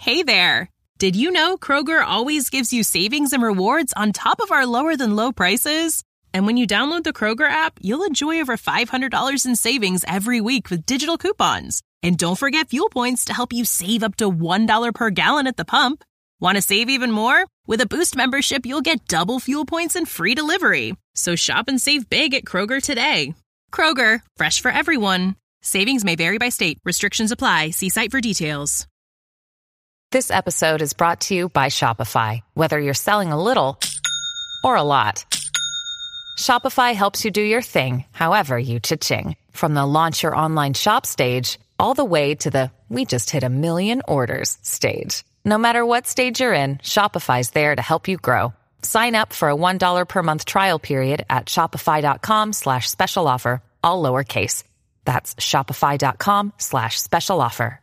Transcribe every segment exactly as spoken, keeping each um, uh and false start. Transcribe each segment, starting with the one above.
Hey there! Did you know Kroger always gives you savings and rewards on top of our lower-than-low prices? And when you download the Kroger app, you'll enjoy over five hundred dollars in savings every week with digital coupons. And don't forget fuel points to help you save up to one dollar per gallon at the pump. Want to save even more? With a Boost membership, you'll get double fuel points and free delivery. So shop and save big at Kroger today. Kroger, fresh for everyone. Savings may vary by state. Restrictions apply. See site for details. This episode is brought to you by Shopify. Whether you're selling a little or a lot, Shopify helps you do your thing, however you cha-ching. From the launch your online shop stage, all the way to the we just hit a million orders stage. No matter what stage you're in, Shopify's there to help you grow. Sign up for a one dollar per month trial period at shopify.com slash special offer, all lowercase. That's shopify.com slash special offer.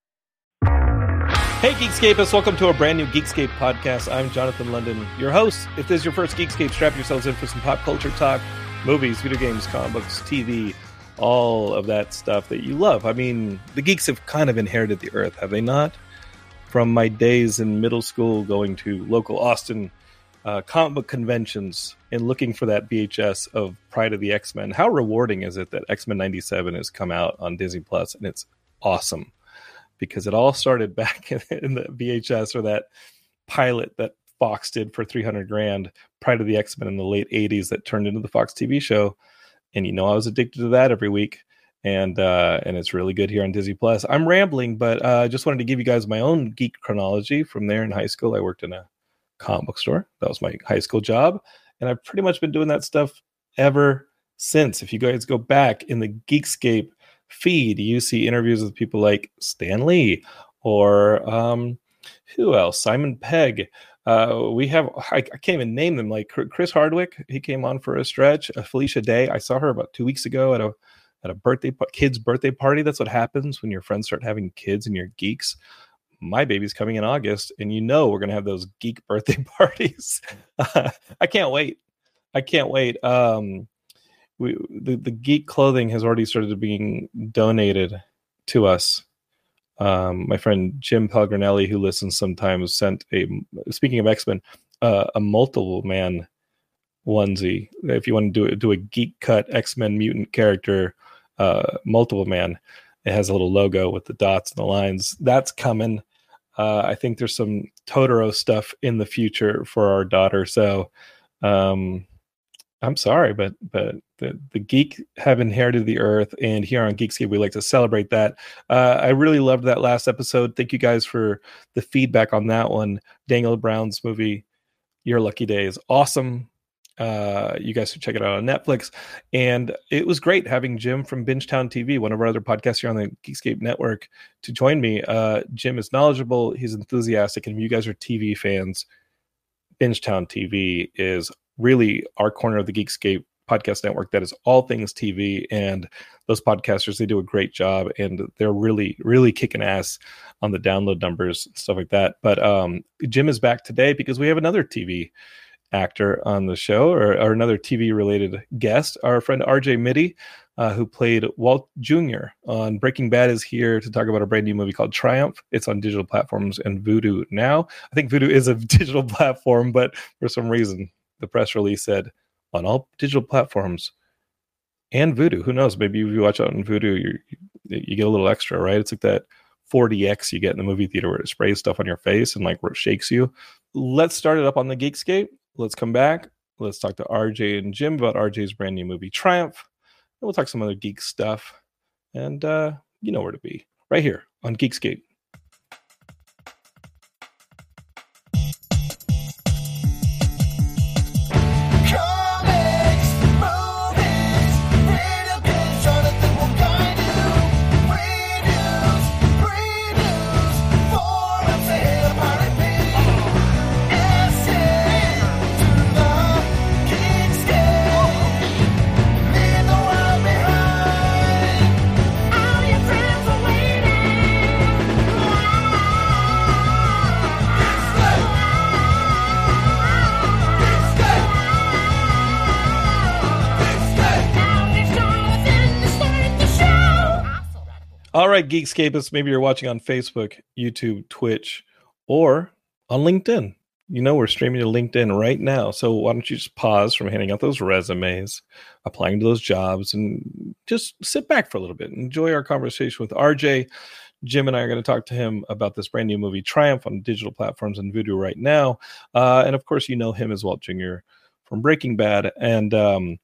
Hey Geekscapists, welcome to a brand new Geekscape podcast. I'm Jonathan London, your host. If this is your first Geekscape, strap yourselves in for some pop culture talk, movies, video games, comic books, T V, all of that stuff that you love. I mean, the geeks have kind of inherited the earth, have they not? From my days in middle school going to local Austin uh, comic book conventions and looking for that V H S of Pride of the X-Men. How rewarding is it that X-Men ninety-seven has come out on Disney Plus, and it's awesome because it all started back in the V H S or that pilot that Fox did for three hundred grand, Pride of the X-Men in the late eighties that turned into the Fox T V show. And you know, I was addicted to that every week. And uh, and it's really good here on Disney Plus. I'm rambling, but I uh, just wanted to give you guys my own geek chronology. From there in high school, I worked in a comic book store. That was my high school job. And I've pretty much been doing that stuff ever since. If you guys go back in the Geekscape feed, you see interviews with people like Stan Lee or um, who else? Simon Pegg. Uh, we have, I, I can't even name them, like Chris Hardwick. He came on for a stretch. Uh, Felicia Day. I saw her about two weeks ago at a at a birthday kid's birthday party. That's what happens when your friends start having kids and you're geeks. My baby's coming in August, and you know we're going to have those geek birthday parties. Uh, I can't wait. I can't wait. Um, we the, the geek clothing has already started being donated to us. Um, my friend Jim Pelgrinelli, who listens sometimes, sent a, speaking of X-Men, uh, a multiple man onesie. If you want to do it, do a geek cut X-Men mutant character, uh, multiple man, it has a little logo with the dots and the lines. That's coming. Uh, I think there's some Totoro stuff in the future for our daughter. So, um, I'm sorry, but but the, the geek have inherited the earth, and here on Geekscape, we like to celebrate that. Uh, I really loved that last episode. Thank you guys for the feedback on that one. Daniel Brown's movie, Your Lucky Day, is awesome. Uh, you guys should check it out on Netflix. And it was great having Jim from Bingetown T V, one of our other podcasts here on the Geekscape network, to join me. Uh, Jim is knowledgeable. He's enthusiastic. And if you guys are T V fans, Bingetown T V is really our corner of the Geekscape podcast network that is all things T V, and those podcasters, they do a great job, and they're really really kicking ass on the download numbers and stuff like that. But um Jim is back today because we have another T V actor on the show, or, or another T V related guest. Our friend R J Mitte, uh, who played Walt Junior on Breaking Bad, is here to talk about a brand new movie called Triumph. It's on digital platforms and Vudu now. I think Vudu is a digital platform, but for some reason the press release said on all digital platforms and Vudu. Who knows? Maybe if you watch out on Vudu, you you get a little extra, right? It's like that four D X you get in the movie theater where it sprays stuff on your face and like where it shakes you. Let's start it up on the Geekscape. Let's come back. Let's talk to R J and Jim about R J's brand new movie, Triumph. And we'll talk some other geek stuff. And uh, you know where to be. Right here on Geekscape. All right, Geekscapists, maybe you're watching on Facebook, YouTube, Twitch, or on LinkedIn. You know, we're streaming to LinkedIn right now. So why don't you just pause from handing out those resumes, applying to those jobs, and just sit back for a little bit and enjoy our conversation with R J. Jim and I are going to talk to him about this brand new movie, Triumph, on digital platforms and Vudu right now. Uh, and of course, you know him as Walt Junior from Breaking Bad. And um,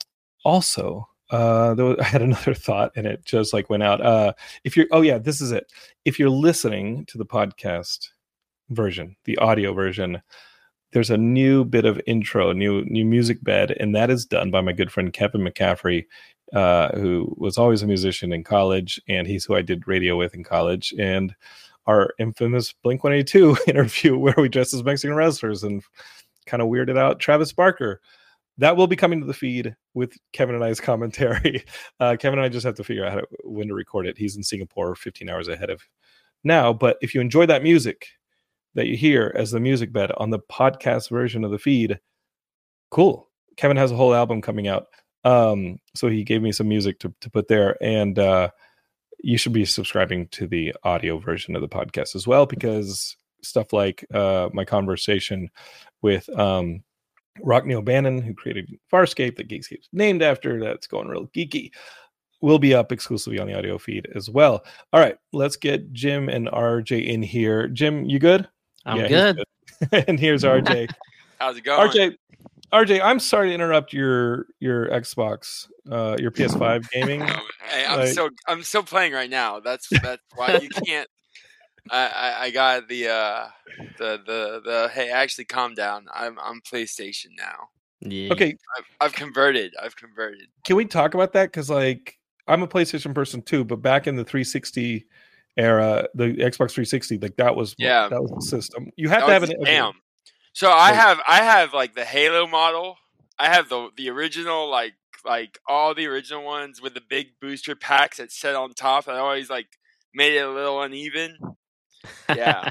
also, uh, there was, I had another thought, and it just like went out. Uh, if you're, oh yeah, this is it. If you're listening to the podcast version, the audio version, there's a new bit of intro, new new music bed, and that is done by my good friend Kevin McCaffrey, uh, who was always a musician in college, and he's who I did radio with in college. And our infamous Blink one eighty-two interview where we dressed as Mexican wrestlers and kind of weirded out Travis Barker. That will be coming to the feed with Kevin and I's commentary. Uh, Kevin and I just have to figure out how to, when to record it. He's in Singapore fifteen hours ahead of now. But if you enjoy that music that you hear as the music bed on the podcast version of the feed, cool. Kevin has a whole album coming out. Um, so he gave me some music to, to put there. And uh, you should be subscribing to the audio version of the podcast as well, because stuff like uh, my conversation with um, Rockne O'Bannon, who created Farscape, that Geekscape's named after, that's going real geeky, will be up exclusively on the audio feed as well. All right, let's get Jim and R J in here. Jim, you good? I'm yeah, good. good. And here's R J. How's it going? R J, R J, I'm sorry to interrupt your your Xbox, uh, your P S five gaming. Hey, I'm like, so I'm still playing right now. That's that's why you can't. I, I, I got the uh the the the hey, actually calm down. I'm I'm PlayStation now. Yeah. Okay. I've, I've converted. I've converted. Can we talk about that? Because like I'm a PlayStation person too, but back in the three sixty era, the Xbox three sixty, like that was yeah that was the system. You have that to have an damn. So I have I have like the Halo model. I have the the original like like all the original ones with the big booster packs that set on top. I always like made it a little uneven. Yeah.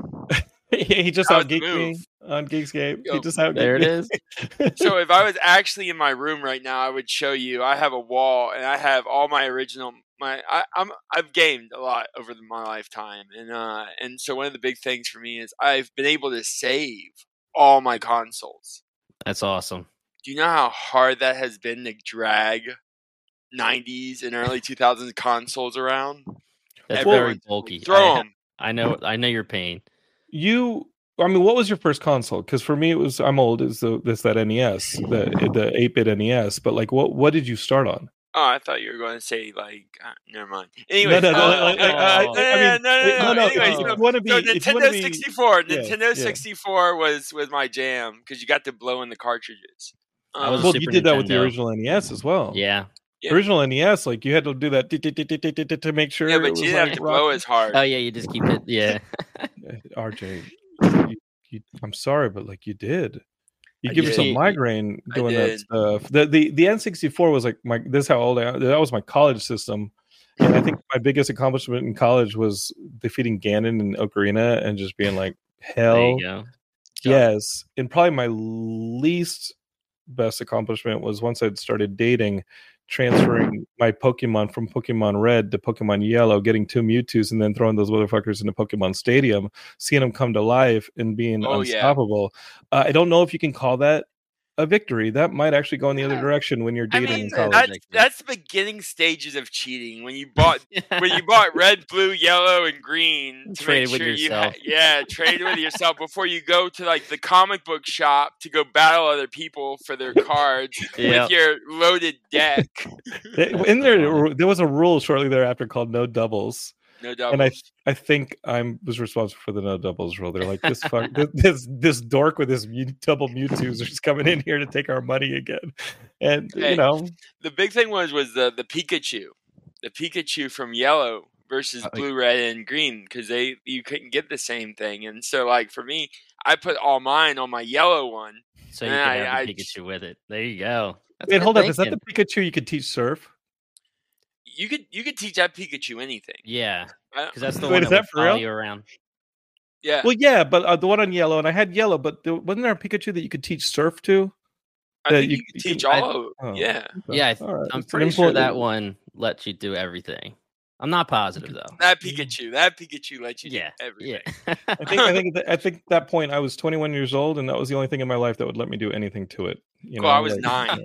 He just outgeeked me on Geekscape. Yo, he just outgeeked there it me. is. So if I was actually in my room right now, I would show you. I have a wall, and I have all my original. My I, I'm I've gamed a lot over the, my lifetime, and uh, and so one of the big things for me is I've been able to save all my consoles. That's awesome. Do you know how hard that has been to drag nineties and early two thousands consoles around? That's Everyone, very bulky. Throw I, them. I know. I know your pain. You, I mean, what was your first console? Because for me, it was I'm old. It's the this that N E S, the the eight bit N E S. But like, what what did you start on? Oh, I thought you were going to say like, uh, never mind. Anyway, no, no, no, uh, like, like, I, I mean, no, no, no, no, no. Anyways, If you no, want to be, so if you Nintendo wanna be, sixty-four, yeah, Nintendo yeah. sixty-four was was my jam because you got to blow in the cartridges. I was Um, a well, you Super did that with the Nintendo. original N E S as well. Yeah. Yeah. Original N E S, like you had to do that to make sure. yeah, it but was you didn't have like to blow rocking. as hard. Oh yeah. You just keep it. Yeah. R J, you, you, I'm sorry, but like you did. You I give did. yourself migraine I doing that did. stuff. The, the the N sixty-four was like my. This is how old I am. That was my college system, and I think my biggest accomplishment in college was defeating Ganon in Ocarina and just being like, There hell you go. yes. And probably my least best accomplishment was once I'd started dating, transferring my Pokemon from Pokemon Red to Pokemon Yellow, getting two Mewtwo's, and then throwing those motherfuckers into Pokemon Stadium, seeing them come to life and being Oh, yeah. unstoppable. Uh, I don't know if you can call that a victory. That might actually go in the other Yeah. direction when you're I dating mean, in college. that's, that's the beginning stages of cheating. When you bought when you bought red, blue, yellow, and green to Trade make with sure you yourself. ha- yeah, trade with yourself before you go to like the comic book shop to go battle other people for their cards Yeah. with your loaded deck. In there, there was a rule shortly thereafter called no doubles. No doubles. And I, I think I was responsible for the no doubles rule. They're like this, fuck, this, this, this dork with his Mew- double Mewtwo's are just coming in here to take our money again. And Hey. you know, The big thing was was the the Pikachu, the Pikachu from Yellow versus Uh, Blue, Red, and Green because they you couldn't get the same thing. And so like for me, I put all mine on my yellow one. So you And can I- have I- the Pikachu with it. There you go. That's wait, good hold up. Is that thinking. the Pikachu you could teach surf? You could you could teach that Pikachu anything. Yeah, I- because that's the Wait, one is that, that would for follow real? you around. yeah. Well, yeah, but uh, the one on yellow, and I had yellow, but there, wasn't there a Pikachu that you could teach surf to? I that think you- you, could you teach can- all of Oh. Yeah. Yeah, I th- All right. I'm It's an pretty sure important- that one lets you do everything. I'm not positive though. That Pikachu, that Pikachu lets you Yeah, do everything. yeah. I think I think th- I think at that point I was twenty-one years old, and that was the only thing in my life that would let me do anything to it. You Cool, know, I was like, nine.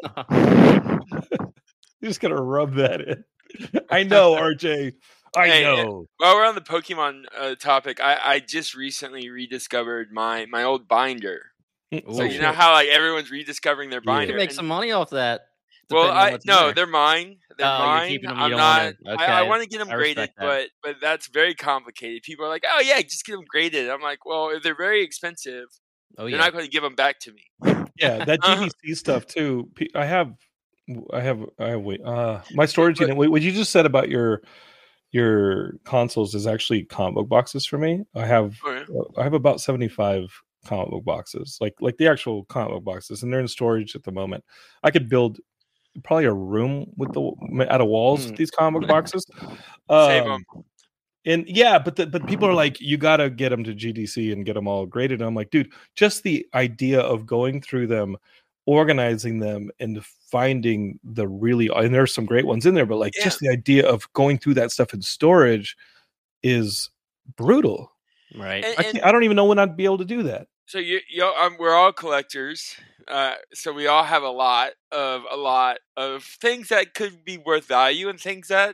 You just gotta rub that in. I know, R J. I Hey, know. While we're on the Pokemon uh, topic, I, I just recently rediscovered my my old binder. So Ooh. you know how like everyone's rediscovering their Yeah. You binder. can make and- some money off that. well, depending on I what's in no, there. they're mine. They're Oh, you're mine. keeping 'em, you I'm don't not. wanna- I, I okay, want to get them I graded, respect that. but but that's very complicated. People are like, oh yeah, just get them graded. I'm like, well, if they're very expensive, Oh they're yeah. not going to give them back to me. Yeah, that G B C stuff too. P- I have, I have, I have. Wait, uh, my storage But- unit. What what you just said about your your consoles is actually comic book boxes for me. I have, Oh, yeah. I have about seventy-five comic book boxes, like like the actual comic book boxes, and they're in storage at the moment. I could build probably a room with the out of walls Hmm. with these comic book boxes. Save Um, 'em. And yeah, but the, but people are like, you got to get them to G D C and get them all graded. And I'm like, dude, just the idea of going through them, organizing them, and finding the really, and there's some great ones in there, but like Yeah. just the idea of going through that stuff in storage is brutal. Right. And- I, can't, I don't even know when I'd be able to do that. So you, you um, we're all collectors. Uh, so we all have a lot of a lot of things that could be worth value and things that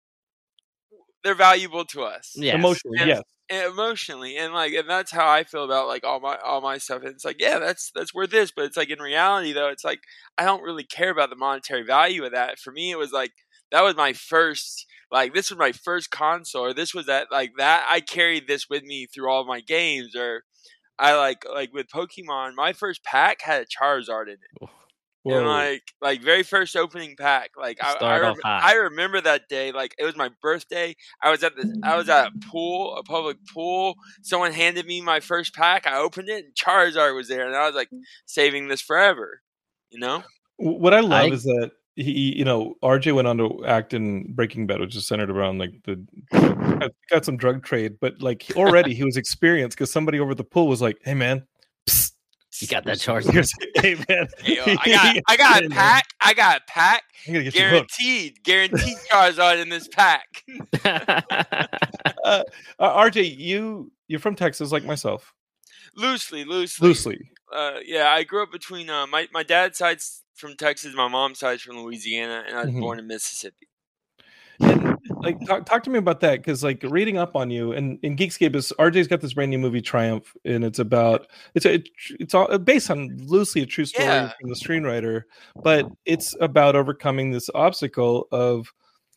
they're valuable to us. Yes. Emotionally, And- yes. And emotionally, and like, and that's how I feel about like all my all my stuff. And it's like, yeah, that's that's worth this, but it's like in reality though, it's like I don't really care about the monetary value of that. For me, it was like that was my first, like this was my first console, or this was that like that. I carried this with me through all of my games, or I like like with Pokemon, my first pack had a Charizard in it. Whoa. And like, like very first opening pack, like I, I, Start off rem- hot. I remember that day. Like it was my birthday. I was at the, I was at a pool, a public pool. Someone handed me my first pack. I opened it, and Charizard was there, and I was like, saving this forever. You know? What I love I- is that he, you know, R J went on to act in Breaking Bad, which is centered around like the got, got some drug trade, but like he- already he was experienced because somebody over the pool was like, "Hey man, psst, You got that here's- Charizard. here's- Hey man, Hey, yo, I got, I got a pack. I got a pack. I'm gonna get you hooked." Guaranteed, guaranteed Charizard in this pack. Uh, uh, R J, you you're from Texas, like myself, loosely, loosely, loosely. Uh, yeah, I grew up between uh, my my dad's side's from Texas, my mom's side's from Louisiana, and I was Mhm. born in Mississippi. And, like talk, talk to me about that, because like reading up on you and in Geekscape is R J's got this brand new movie Triumph, and it's about it's a, it's all based on loosely a true story Yeah. from the screenwriter, but it's about overcoming this obstacle of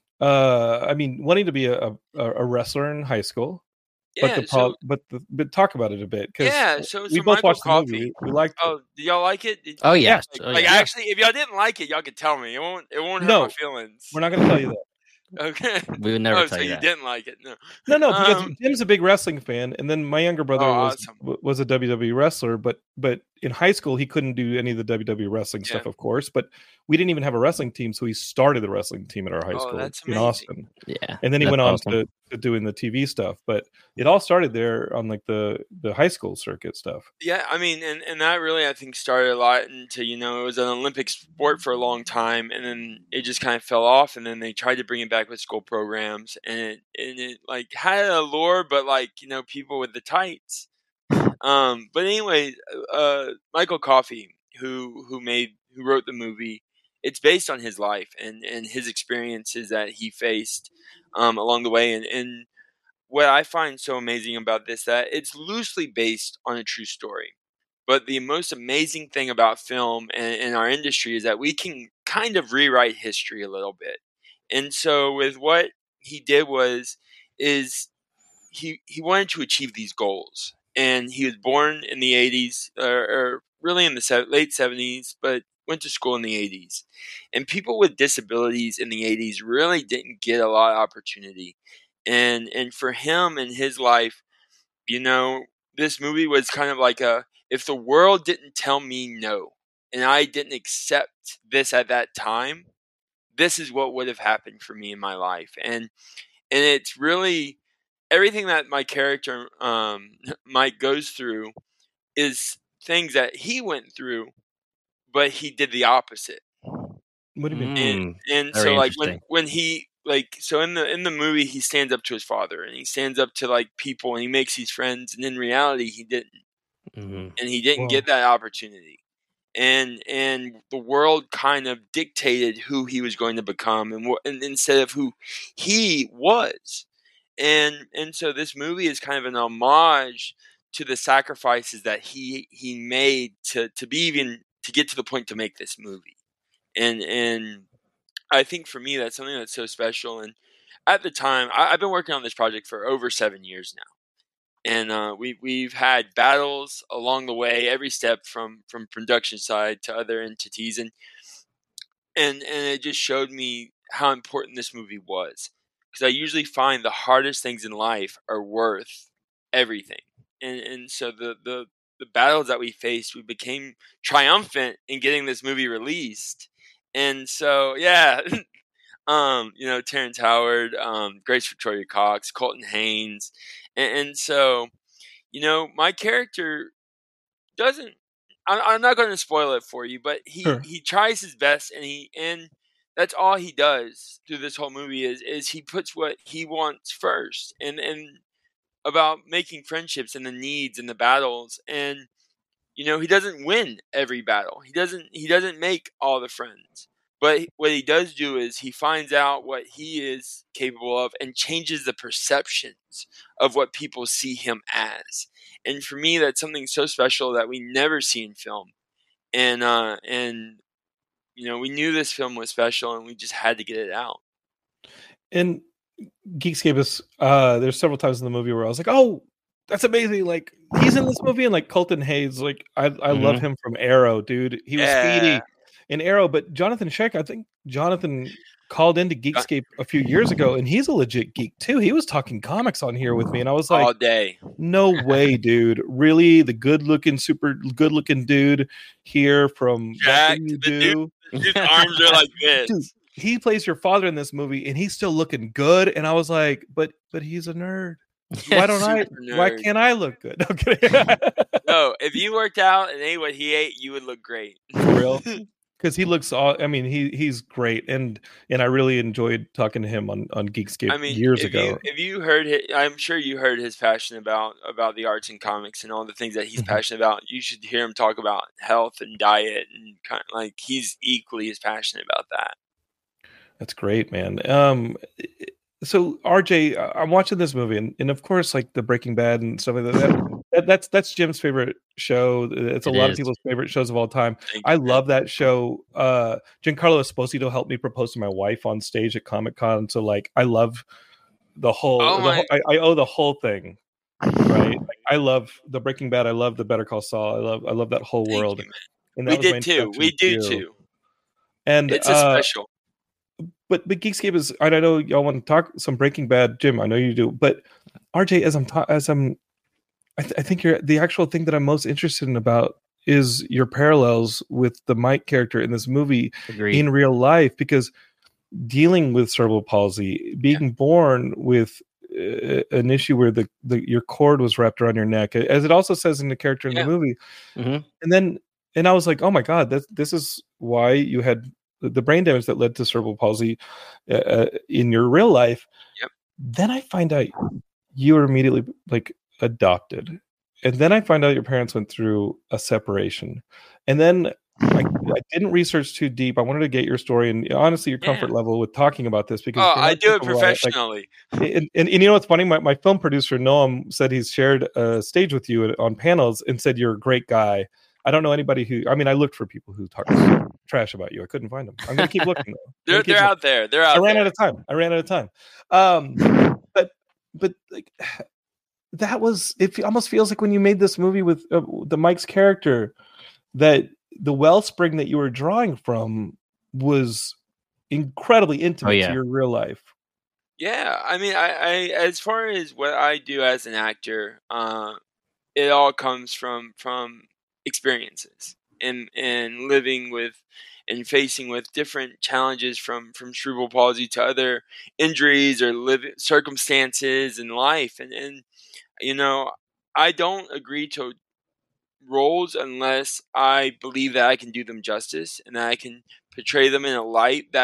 uh I mean wanting to be a, a, a wrestler in high school, Yeah, but the so pro- but the, but talk about it a bit, because yeah, so, we so both Michael watched the Coffey. movie, we, we liked it. Oh, did y'all like it? Did, oh yes. like, Oh, like, yeah. actually, if y'all didn't like it, y'all could tell me. It won't. It won't hurt No, my feelings. We're not going to tell you that. Okay. We would never oh, tell so you you that. didn't like it? No. No, no, because Um, Jim's a big wrestling fan, and then my younger brother Oh, was awesome. w- was a W W E wrestler, but but in high school he couldn't do any of the W W E wrestling Yeah. stuff, of course. But we didn't even have a wrestling team, so he started the wrestling team at our high Oh, school that's in amazing. Austin, Yeah. and then he That's went on awesome. to, to doing the T V stuff. But it all started there on like the the high school circuit stuff. Yeah, I mean, and, and that really, I think, started a lot into, you know, it was an Olympic sport for a long time, and then it just kind of fell off, and then they tried to bring it back with school programs, and it, and it like, had a lure, but, like, you know, people with the tights. Um, but anyway, uh, Michael Coffey, who, who made, who wrote the movie, it's based on his life and, and his experiences that he faced um, along the way, and, and what I find so amazing about this, that it's loosely based on a true story. But the most amazing thing about film and in our industry is that we can kind of rewrite history a little bit. And so with what he did was, is he, he wanted to achieve these goals. And he was born in the eighties, or, or really in the se- late seventies, but went to school in the eighties. And people with disabilities in the eighties really didn't get a lot of opportunity. And and for him and his life, you know, this movie was kind of like a, if the world didn't tell me no, and I didn't accept this at that time, this is what would have happened for me in my life. And and it's really everything that my character um, Mike goes through is things that he went through, but he did the opposite. What do you mean? Mm, And and very so like when interesting. when he like so in the in the movie he stands up to his father and he stands up to like people and he makes these friends, and in reality he didn't, Mhm. and he didn't Wow. get that opportunity. And and the world kind of dictated who he was going to become, and, wh- and instead of who he was. And and so this movie is kind of an homage to the sacrifices that he he made to to be even to get to the point to make this movie. And and I think for me that's something that's so special. And at the time, I, I've been working on this project for over seven years now. And uh, we we've had battles along the way, every step from from production side to other entities, and and and it just showed me how important this movie was, because I usually find the hardest things in life are worth everything, and and so the the the battles that we faced, we became triumphant in getting this movie released, and so yeah. Um, you know, Terrence Howard, um, Grace Victoria Cox, Colton Haynes, and, and so you know, my character doesn't. I'm, I'm not going to spoil it for you, but he, Sure. he tries his best, and he and that's all he does through this whole movie is is he puts what he wants first, and and about making friendships and the needs and the battles, and you know he doesn't win every battle. He doesn't he doesn't make all the friends. But what he does do is he finds out what he is capable of and changes the perceptions of what people see him as. And for me, that's something so special that we never see in film. And uh, and you know, we knew this film was special, and we just had to get it out. And Geekscape is uh there's several times in the movie where I was like, oh, that's amazing, like he's in this movie. And like Colton Haynes, like I I Mhm. love him from Arrow, dude. He was Yeah. Speedy in Arrow. But Jonathan Sheck, I think Jonathan called into Geekscape a few years ago, and he's a legit geek too. He was talking comics on here with me, and I was like, All day. no way, dude. Really? The good looking, super good looking dude here from That Thing Jacked. You The dude- Do. His arms are like this. Dude, he plays your father in this movie, and he's still looking good. And I was like, but but he's a nerd. Why don't I? Super Why nerd. can't I look good? Okay, No, if you worked out and ate what he ate, you would look great. for real. Because he looks all. I mean, he he's great, and and I really enjoyed talking to him on on Geekscape I mean, years if ago. You, if you heard, his, I'm sure you heard his passion about about the arts and comics and all the things that he's Mhm. passionate about. You should hear him talk about health and diet, and kind of like he's equally as passionate about that. That's great, man. Um, so R J, I- I'm watching this movie, and, and of course, like the Breaking Bad and stuff like that. that, that that's that's Jim's favorite show. It's a It lot is. of people's favorite shows of all time. Thank I you, man. love that show. Uh, Giancarlo Esposito helped me propose to my wife on stage at Comic Con. So like, I love the whole. Oh the my- whole I, I owe the whole thing, right? Like, I love the Breaking Bad. I love the Better Call Saul. I love I love that whole Thank world. you, man. And We that was my did too. introduction We to do you. too. And It's a uh, special. but but Geekscape is. I know y'all want to talk some Breaking Bad, Jim. I know you do. But R J, as I'm ta- as I'm, I, th- I think you're the actual thing that I'm most interested in about is your parallels with the Mike character in this movie Agreed. in real life, because dealing with cerebral palsy, being born with uh, an issue where the, the your cord was wrapped around your neck, as it also says in the character in Yeah. the movie, Mhm. and then and I was like, oh my god, that this is why you had the brain damage that led to cerebral palsy uh, uh, in your real life. Yep. Then I find out you were immediately like adopted, and then I find out your parents went through a separation, and then I, I didn't research too deep. I wanted to get your story and honestly your comfort Yeah. level with talking about this, because Oh, for I most do it people who are, like, professionally. and, and, and you know what's funny? My, my film producer Noam said he's shared a stage with you on panels and said you're a great guy. I don't know anybody who. I mean, I looked for people who talk trash about you. I couldn't find them. I'm gonna keep looking though. I'm They're gonna keep they're looking. out there. They're out I ran there. out of time. I ran out of time. Um, but but like that was. It almost feels like when you made this movie with uh, the Mike's character, that the wellspring that you were drawing from was incredibly intimate yeah. to your real life. Yeah, I mean, I, I as far as what I do as an actor, uh, it all comes from from experiences and and living with and facing with different challenges from from cerebral palsy to other injuries or living circumstances in life, and and you know, I don't agree to roles unless I believe that I can do them justice and that I can portray them in a light that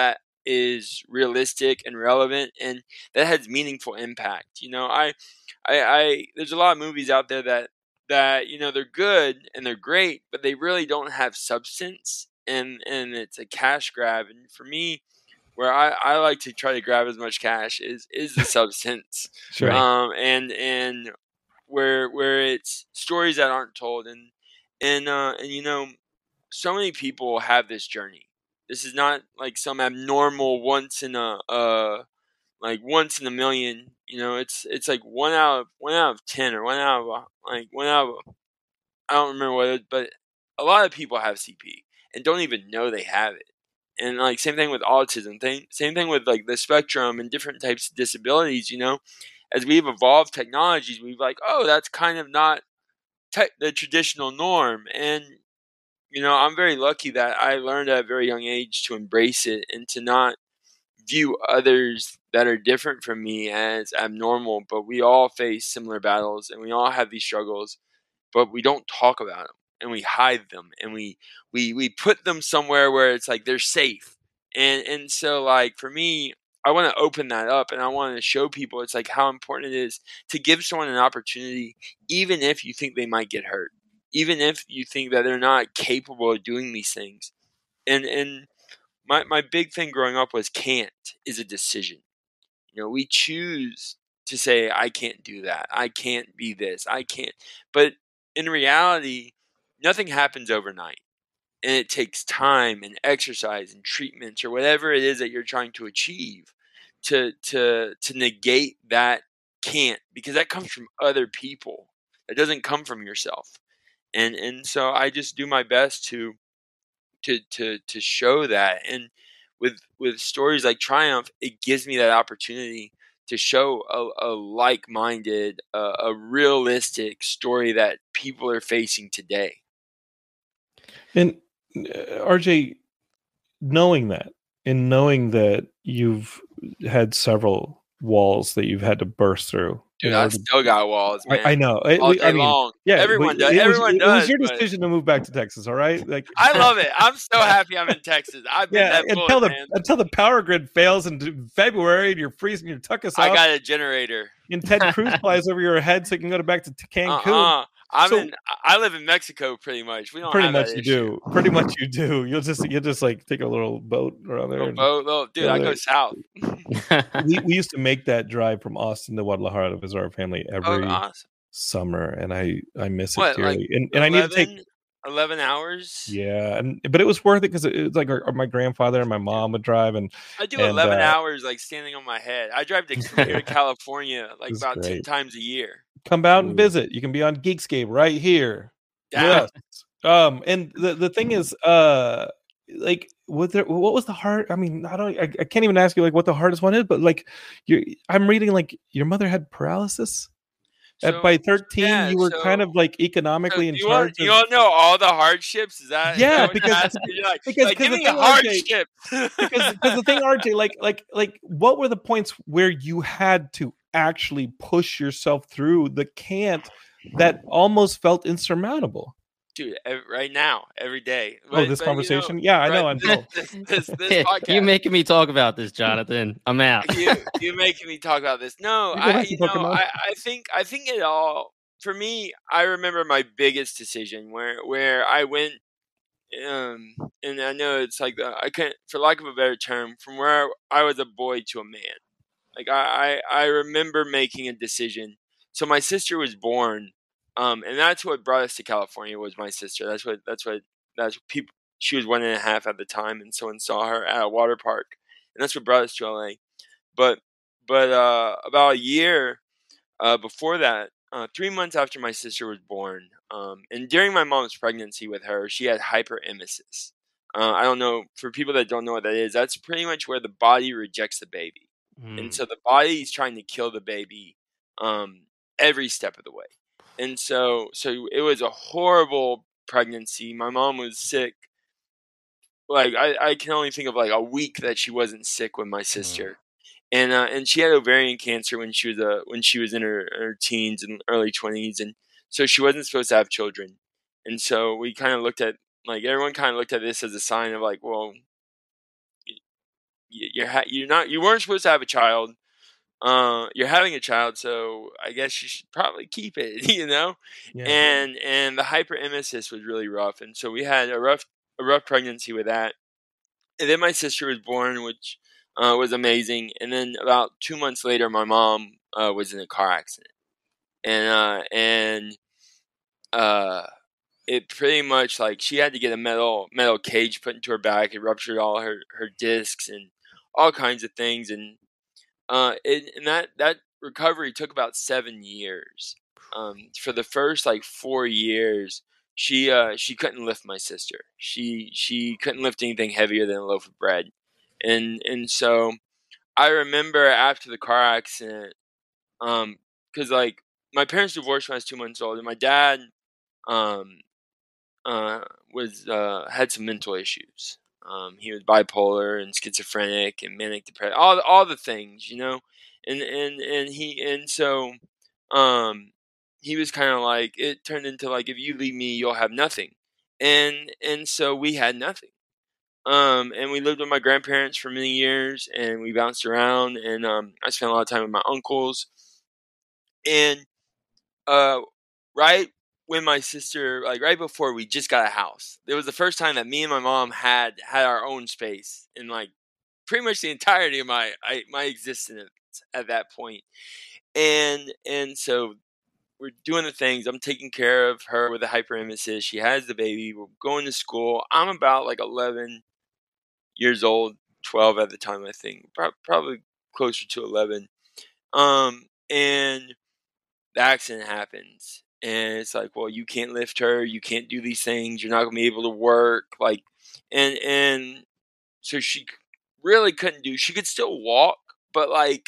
is realistic and relevant, and that has meaningful impact. You know, I, I, I there's a lot of movies out there that that you know they're good and they're great, but they really don't have substance, and and it's a cash grab. And for me, where I, I like to try to grab as much cash is is the substance, Sure. um, and and where where it's stories that aren't told, and and uh, and you know, so many people have this journey. This is not like some abnormal once in a uh like once in a million. You know, it's it's like one out of one out of ten or one out of a, like one out of a, I don't remember what it is, but a lot of people have C P and don't even know they have it. And like same thing with autism, thing same thing with like the spectrum and different types of disabilities. You know, as we've evolved technologies, we've like, oh, that's kind of not te- the traditional norm. And you know, I'm very lucky that I learned at a very young age to embrace it and to not view others that are different from me as abnormal. But we all face similar battles, and we all have these struggles, but we don't talk about them, and we hide them, and we we we put them somewhere where it's like they're safe. And and so like for me, I want to open that up, and I want to show people it's like how important it is to give someone an opportunity, even if you think they might get hurt, even if you think that they're not capable of doing these things. And and my my big thing growing up was can't is a decision. You know, we choose to say I can't do that. I can't be this. I can't. But in reality, nothing happens overnight. And it takes time and exercise and treatments or whatever it is that you're trying to achieve to to to negate that can't, because that comes from other people. It doesn't come from yourself. And and so I just do my best to to to to show that. And with with stories like Triumph, it gives me that opportunity to show a, a like-minded, uh, a realistic story that people are facing today. And uh, R J, knowing that, and knowing that you've had several walls that you've had to burst through. Dude, I still got walls, man. I, I know. All day I mean, long. Yeah, everyone does. It everyone was, does. It was your but... decision to move back to Texas, all right? Like, I love it. I'm so happy I'm in Texas. I've been yeah, that until bullet, the man. until the power grid fails in February and you're freezing your tuck us I off. got a generator. And Ted Cruz flies over your head so you can go to back to Cancun. Uh-uh. I'm So- in. I live in Mexico, pretty much. We don't Pretty have much that you issue. do. Pretty much you do. You'll just you just like take a little boat around there. Little and- boat, little, dude, Yeah, I go like- south. we, we used to make that drive from Austin to Guadalajara to visit our family Oh, every awesome. summer, and I I miss it What, dearly. like and and I need to take eleven, eleven hours? yeah, and but it was worth it because it, it was like our, my grandfather and my mom would drive, and I do and, eleven uh, hours like standing on my head. I drive to, from here to California like This is about ten great. times a year. come out and Ooh. visit. You can be on Geekscape right here. Yeah. Yes. Um, and the the thing is, uh, like, what there, what was the hard? I mean, I don't, I, I can't even ask you like what the hardest one is, but like, you, I'm reading like your mother had paralysis. At So, by thirteen, yeah, you were so- kind of like so economically in you charge. want you of- want to know all the hardships? Is that is Yeah, that what because- you're asking? You're like, because- like, because give the me a thing, R J, hardship. because because the thing, R J, like like like, what were the points where you had to actually push yourself through the can't that almost felt insurmountable? Dude, ev- right now, every day. Oh, But- this but, you know, conversation? Yeah, I know. I right, know. This, this, this, this podcast. You making me talk about this, Jonathan. I'm out. you you making me talk about this. No, You go I back to you know Pokemon. I, I think I think it all for me. I remember my biggest decision where where I went, um, and I know it's like the, I can't, for lack of a better term, from where I was a boy to a man. Like I I, I remember making a decision. So my sister was born, um, and that's what brought us to California. Was my sister. That's what that's what that's what people. She was one and a half at the time, and someone saw her at a water park, and that's what brought us to L A. But but uh, about a year uh, before that, uh, three months after my sister was born, um, and during my mom's pregnancy with her, she had hyperemesis. Uh, I don't know, for people that don't know what that is, that's pretty much where the body rejects the baby, and so the body is trying to kill the baby um, every step of the way. And so so it was a horrible pregnancy. My mom was sick. Like I, I can only think of like a week that she wasn't sick with my sister, and uh, and she had ovarian cancer when she was uh, when she was in her, her teens and early twenties, and so she wasn't supposed to have children, and so we kind of looked at like everyone kind of looked at this as a sign of like, well, y- you're ha- you're not you weren't supposed to have a child. Uh, you're having a child, so I guess you should probably keep it, you know. Yeah. And and the hyperemesis was really rough, and so we had a rough a rough pregnancy with that. And then my sister was born, which uh, was amazing. And then about two months later, my mom uh, was in a car accident, and uh, and uh, it pretty much like she had to get a metal metal cage put into her back. It ruptured all her, her discs and all kinds of things, and uh, it, and that that recovery took about seven years. Um, for the first like four years, she uh, she couldn't lift my sister. She she couldn't lift anything heavier than a loaf of bread, and and so I remember after the car accident, um, because like my parents divorced when I was two months old, and my dad um uh was uh had some mental issues. Um, he was bipolar and schizophrenic and manic depressive, all all the things, you know, and and and he and so um he was kind of like, it turned into like, if you leave me, you'll have nothing, and and so we had nothing. Um, and we lived with my grandparents for many years, and we bounced around, and um, I spent a lot of time with my uncles, and uh, right when my sister, like right before we just got a house, it was the first time that me and my mom had had our own space in like pretty much the entirety of my I, my existence at that point. And and so we're doing the things. I'm taking care of her with a hyperemesis. She has the baby. We're going to school. I'm about like eleven years old, twelve at the time, I think, Pro- probably closer to eleven. Um, and the accident happens. And it's like, well, you can't lift her, you can't do these things, you're not gonna be able to work, like, and and so she really couldn't do. She could still walk, but like,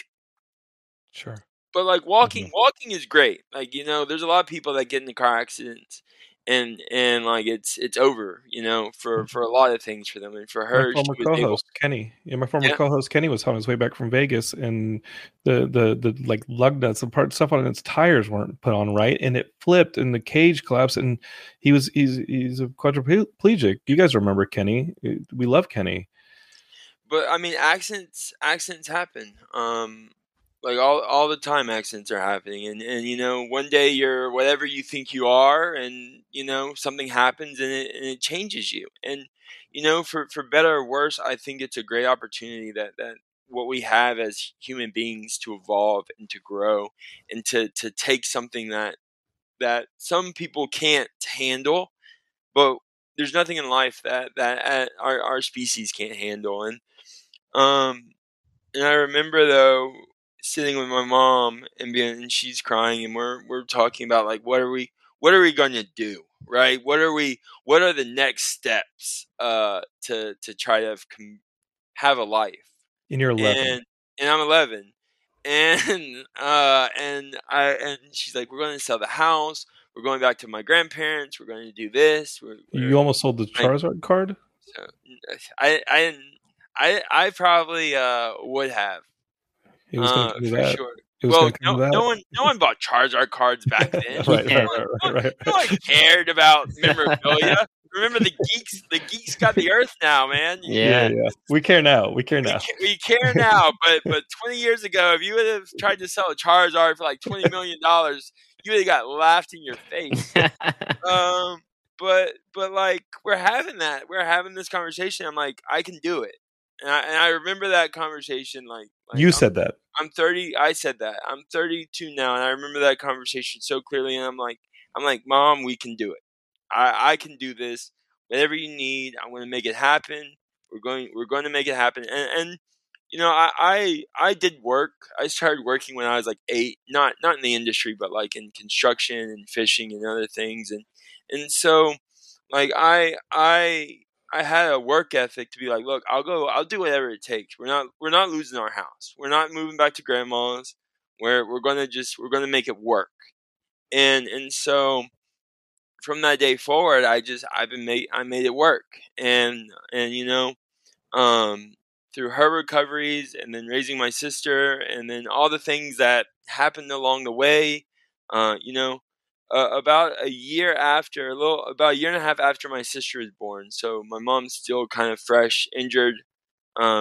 Sure. but like walking, Mhm. walking is great. Like, you know, there's a lot of people that get into car accidents, and and like it's it's over, you know, for for a lot of things for them, and for My her, she former was able. co-host Kenny, yeah, my former Yeah, co-host Kenny was on his way back from Vegas, and the the the like lug nuts, the part stuff on its tires weren't put on right, and it flipped, and the cage collapsed, and he was he's he's a quadriplegic. You guys remember Kenny? We love Kenny. but I mean, accidents accidents happen. Um, like all all the time, accidents are happening, and and you know, one day you're whatever you think you are, and you know, something happens, and it and it changes you. And you know, for for better or worse, I think it's a great opportunity that that what we have as human beings to evolve and to grow, and to to take something that that some people can't handle, but there's nothing in life that that uh, our our species can't handle. And um, and I remember though sitting with my mom and being, and she's crying, and we're we're talking about like, what are we what are we gonna do, right? What are we what are the next steps uh to to try to have, com- have a life? And you're eleven. And and I'm eleven, and uh and I and she's like, we're going to sell the house. We're going back to my grandparents. We're going to do this. We're, we're You almost sold the like, Charizard card. so I I I I probably uh would have. It was going Uh, to come to for that. sure. It was Well, going to come no, to that. no one, no one bought Charizard cards back then. right, Yeah. right, right, No, right, right. no one cared about memorabilia. Remember, the geeks, the geeks got the earth now, man. You- Yeah. yeah, yeah. We care now. We care We, now. ca- we care now, but but twenty years ago, if you would have tried to sell a Charizard for like twenty million dollars, you would have got laughed in your face. Um, but but like we're having that, we're having this conversation. I'm like, I can do it, and I, and I remember that conversation. Like, like You I'm, said that. I'm thirty. I said that. I'm thirty-two now, and I remember that conversation so clearly. And I'm like, I'm like, Mom, we can do it. I, I can do this. Whatever you need, I'm going to make it happen. We're going, we're going to make it happen. And, and you know, I, I, I did work. I started working when I was like eight. Not, not in the industry, but like in construction and fishing and other things. And, and so, like, I, I, I had a work ethic to be like, look, I'll go, I'll do whatever it takes. We're not, we're not losing our house. We're not moving back to grandma's. We're, we're going to just, we're going to make it work. And, and so from that day forward, I just, I've been made, I made it work. And, and, you know, um, through her recoveries and then raising my sister and then all the things that happened along the way, uh, you know, uh, about a year after, a little, about a year and a half after my sister was born. So my mom's still kind of fresh, injured. Um,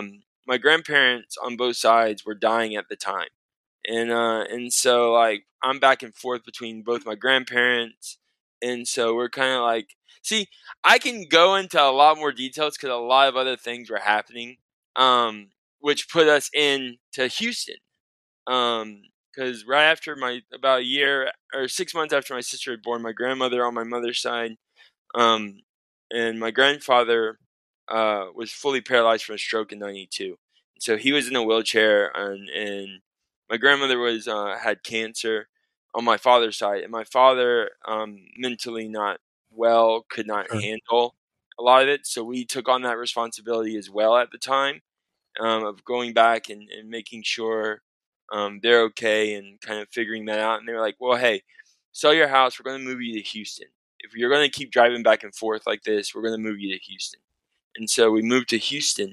my grandparents on both sides were dying at the time. And uh, and so like I'm back and forth between both my grandparents, and so we're kind of like, see, I can go into a lot more details because a lot of other things were happening, um, which put us in to Houston, um, because right after my about a year or six months after my sister had born, my grandmother on my mother's side, um, and my grandfather uh, was fully paralyzed from a stroke in ninety-two, so he was in a wheelchair, and and my grandmother was uh, had cancer on my father's side, and my father, um, mentally not well, could not Sure. handle a lot of it. So we took on that responsibility as well at the time, um, of going back and, and making sure um, they're okay and kind of figuring that out. And they were like, well, hey, sell your house. We're going to move you to Houston. If you're going to keep driving back and forth like this, we're going to move you to Houston. And so we moved to Houston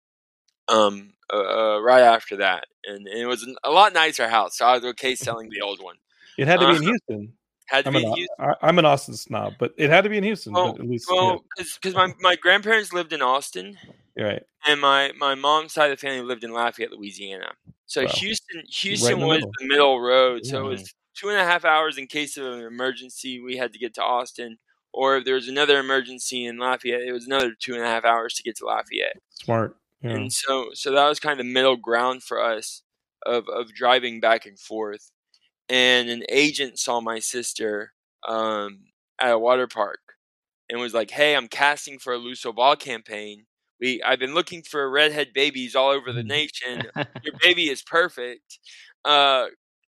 um, uh, right after that. And, and it was a lot nicer house, so I was okay selling the old one. It had to Uh, be in Houston. Had to I'm be an, in Houston. I- I'm an Austin snob, but it had to be in Houston. Well, but at least, well, because my, my grandparents lived in Austin, yeah, you're right. and my, my mom's side of the family lived in Lafayette, Louisiana. So Wow. Houston Right Houston in the was middle. the middle road. So Mhm. it was two and a half hours in case of an emergency. We had to get to Austin, or if there was another emergency in Lafayette, it was another two and a half hours to get to Lafayette. Smart. Yeah. And so so that was kind of the middle ground for us of of driving back and forth. And an agent saw my sister um, at a water park and was like, "Hey, I'm casting for a Luso Ball campaign. We I've been looking for redhead babies all over the nation. Your baby is perfect. Uh,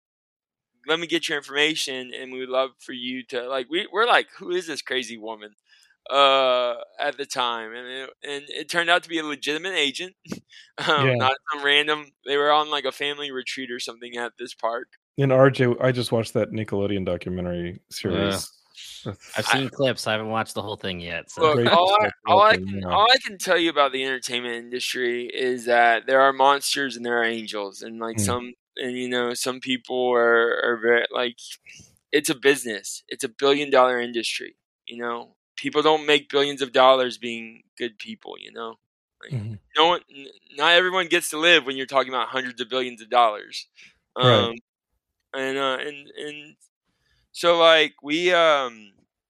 let me get your information, and we would love for you to like." We we're like, "Who is this crazy woman?" Uh, at the time, and it, and it turned out to be a legitimate agent, um, Yeah. not some random. They were on like a family retreat or something at this park. And R J, I just watched that Nickelodeon documentary series. I've seen clips. I haven't watched the whole thing yet. So. Look, Great all I, stuff all, I out there, can, yeah. all I can tell you about the entertainment industry is that there are monsters and there are angels, and like Mm. some, and you know, some people are are very like, it's a business. It's a billion dollar industry. You know, people don't make billions of dollars being good people. You know, like, Mhm. no one, n- not everyone gets to live when you're talking about hundreds of billions of dollars. Um, Right. and uh, and and so like we um.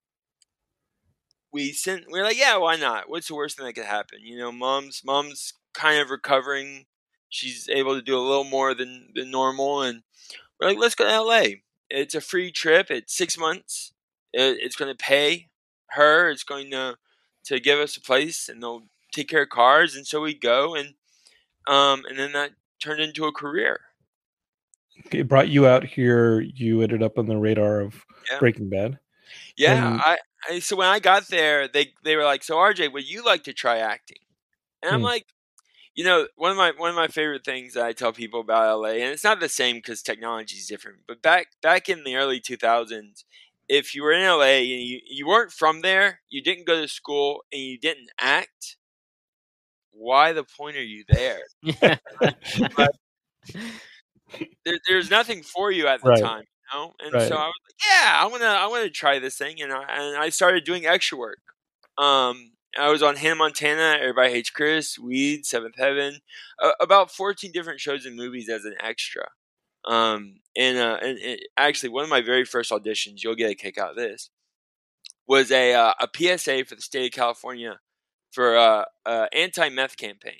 We sent. We are like, yeah, why not? What's the worst thing that could happen? You know, mom's mom's kind of recovering. She's able to do a little more than, than normal, and we're like, let's go to L A. It's a free trip. It's six months. It, it's going to pay her. It's going to to give us a place, and they'll take care of cars. And so we go, and um, and then that turned into a career. It brought you out here. You ended up on the radar of Yeah. Breaking Bad. Yeah, And- I, I. So when I got there, they they were like, "So R J, would you like to try acting?" And I'm Hmm. like, you know, one of my one of my favorite things that I tell people about L A, and it's not the same because technology is different. But back back in the early two thousands, if you were in L A and you, you weren't from there, you didn't go to school, and you didn't act, why the point are you there? There, there's nothing for you at the Right. time, you know. And Right. so I was like, yeah, I wanna I wanna try this thing, and I and I started doing extra work. Um, I was on Hannah Montana, Everybody Hates Chris, Weeds, Seventh Heaven, uh, about fourteen different shows and movies as an extra. Um, and, uh, and, and actually, one of my very first auditions, you'll get a kick out of this, was a uh, a P S A for the state of California for a, a anti-meth campaign.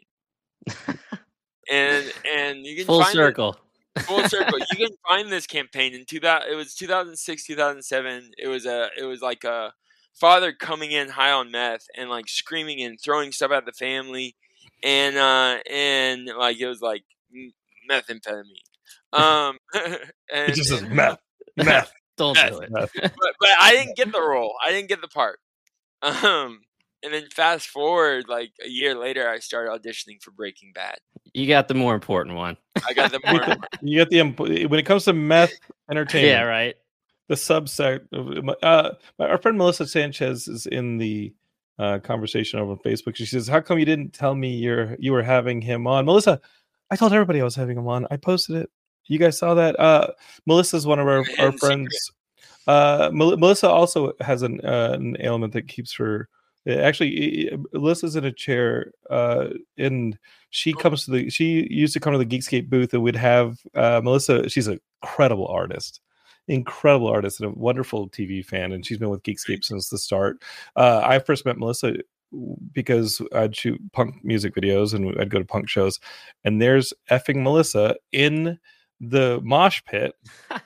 and and you can Full find it- circle. full circle. You can find this campaign in two thousand. It was two thousand six, two thousand seven. It was a. It was like a father coming in high on meth and like screaming and throwing stuff at the family, and uh and like it was like m- methamphetamine. Um, and, It just says and- meth, meth, Don't Yes. do it. meth. but but I didn't get the role. I didn't get the part. Um, and then fast forward like a year later, I started auditioning for Breaking Bad. You got the more important one. I got the more. You get the imp- when it comes to meth entertainment. Yeah, right. The subset. Of, uh, my, our friend Melissa Sanchez is in the uh, conversation over on Facebook. She says, "How come you didn't tell me you're you were having him on?" Melissa, I told everybody I was having him on. I posted it. You guys saw that. Uh, Melissa's one of our, our Hidden friends. Uh, Mel- Melissa also has an uh, an ailment that keeps her Actually, Alyssa's in a chair, uh, and she comes to the. She used to come to the Geekscape booth, and we'd have uh, Melissa. She's an incredible artist, incredible artist, and a wonderful T V fan, and she's been with Geekscape since the start. Uh, I first met Melissa because I'd shoot punk music videos, and I'd go to punk shows, and there's effing Melissa in the mosh pit.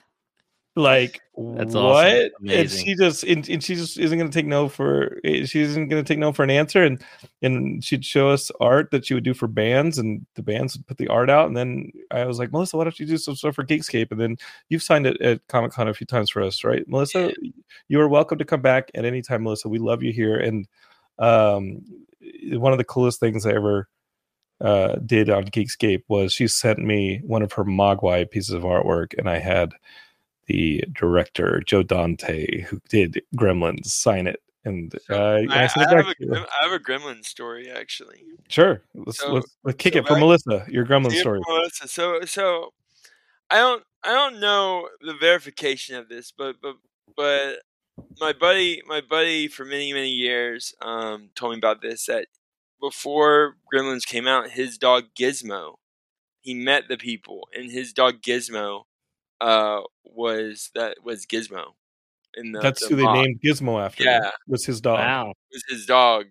Like, That's what? awesome. And she just and, and she just isn't going to take no for she isn't going to take no for an answer. And and she'd show us art that she would do for bands, and the bands would put the art out. And then I was like, Melissa, why don't you do some stuff for Geekscape? And then you've signed it at Comic Con a few times for us, right, Melissa? Yeah. You are welcome to come back at any time, Melissa. We love you here. And um, one of the coolest things I ever uh, did on Geekscape was she sent me one of her Mogwai pieces of artwork, and I had the director Joe Dante, who did Gremlins, sign it, and uh, I, I, I, I, have a, I have a Gremlin story actually. Sure, let's so, let's, let's kick so it for I, Melissa. Your Gremlin story. Melissa. So so I don't I don't know the verification of this, but but but my buddy my buddy for many many years um, told me about this, that before Gremlins came out, his dog Gizmo, he met the people, and his dog Gizmo. Uh, was that was Gizmo? In the, That's the who mock. They named Gizmo after. Yeah, was his dog. Wow, it was his dog,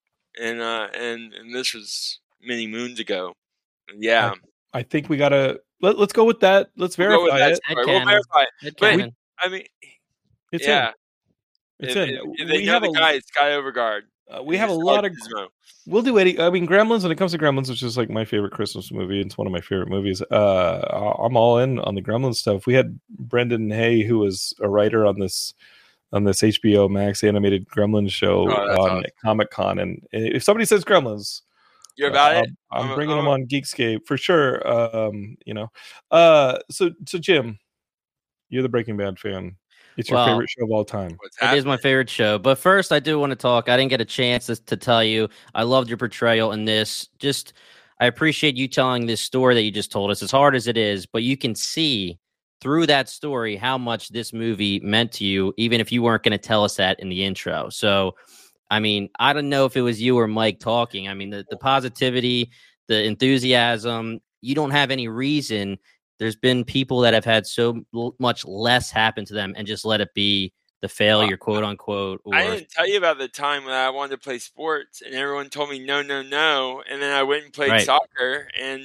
and uh, and and this was many moons ago. Yeah, I, I think we gotta let, let's go with that. Let's we'll verify that it. We'll verify it. But we, I mean, it's yeah, in. It's if, in. If, if they we know have the a, guy, it's Guy Overguard. Uh, we have a lot of. Gizmo. We'll do any. I mean, Gremlins. When it comes to Gremlins, which is like my favorite Christmas movie, it's one of my favorite movies. Uh, I'm all in on the Gremlins stuff. We had Brendan Hay, who was a writer on this on this H B O Max animated Gremlins show oh, on awesome. Comic Con, and if somebody says Gremlins, you're about uh, it. I'm, I'm I'm, bringing I'm, them on Geekscape for sure. Um, you know, uh, so so Jim, you're the Breaking Bad fan. It's your well, favorite show of all time. It is my favorite show. But first, I do want to talk. I didn't get a chance to, to tell you. I loved your portrayal in this. Just, I appreciate you telling this story that you just told us, as hard as it is. But you can see through that story how much this movie meant to you, even if you weren't going to tell us that in the intro. So, I mean, I don't know if it was you or Mike talking. I mean, the, the positivity, the enthusiasm, you don't have any reason. There's been people that have had so much less happen to them and just let it be the failure, quote unquote. Or... I didn't tell you about the time when I wanted to play sports and everyone told me no, no, no, and then I went and played right. soccer and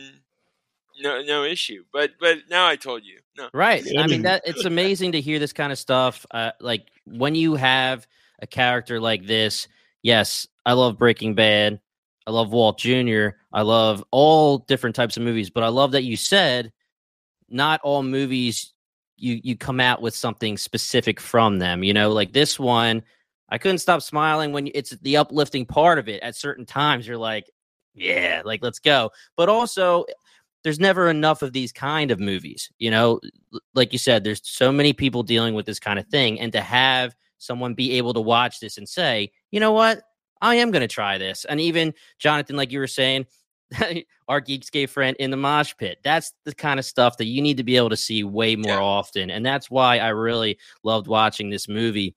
no, no issue. But but now I told you, no. Right. I mean, that it's amazing to hear this kind of stuff. Uh, like when you have a character like this. Yes, I love Breaking Bad. I love Walt Junior I love all different types of movies, but I love that you said. Not all movies you you come out with something specific from them, you know, like this one. I couldn't stop smiling when it's the uplifting part of it. At certain times, you're like, yeah, like let's go. But also, there's never enough of these kind of movies, you know. Like you said, there's so many people dealing with this kind of thing, and to have someone be able to watch this and say, you know what, I am going to try this, and even Jonathan, like you were saying. Our Geekscape friend in the mosh pit. That's the kind of stuff that you need to be able to see way more yeah. often. And that's why I really loved watching this movie.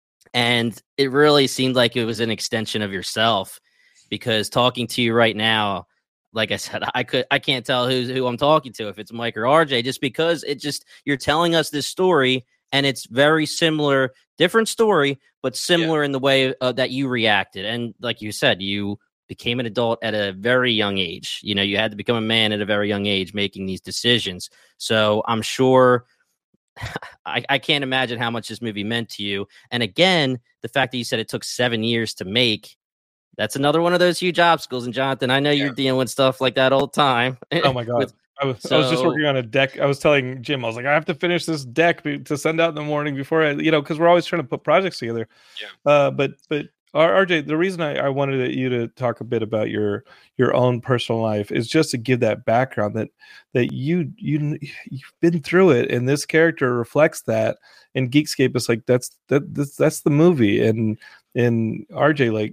And it really seemed like it was an extension of yourself, because talking to you right now, like I said, I could I can't tell who's who I'm talking to, if it's Mike or R J, just because it just you're telling us this story and it's very similar, different story, but similar yeah. in the way uh, that you reacted. And like you said, you became an adult at a very young age. You know, you had to become a man at a very young age making these decisions. So I'm sure I, I can't imagine how much this movie meant to you. And again, the fact that you said it took seven years to make, that's another one of those huge obstacles. And Jonathan, I know yeah. you're dealing with stuff like that all the time. Oh my God. With, I was so, I was just working on a deck. I was telling Jim, I was like, I have to finish this deck to send out in the morning before I, you know, because we're always trying to put projects together. Yeah. Uh, but, but, R J, the reason I, I wanted you to talk a bit about your your own personal life is just to give that background that that you you you've been through it, and this character reflects that. And Geekscape is like that's that that's, that's the movie, and and R J, like,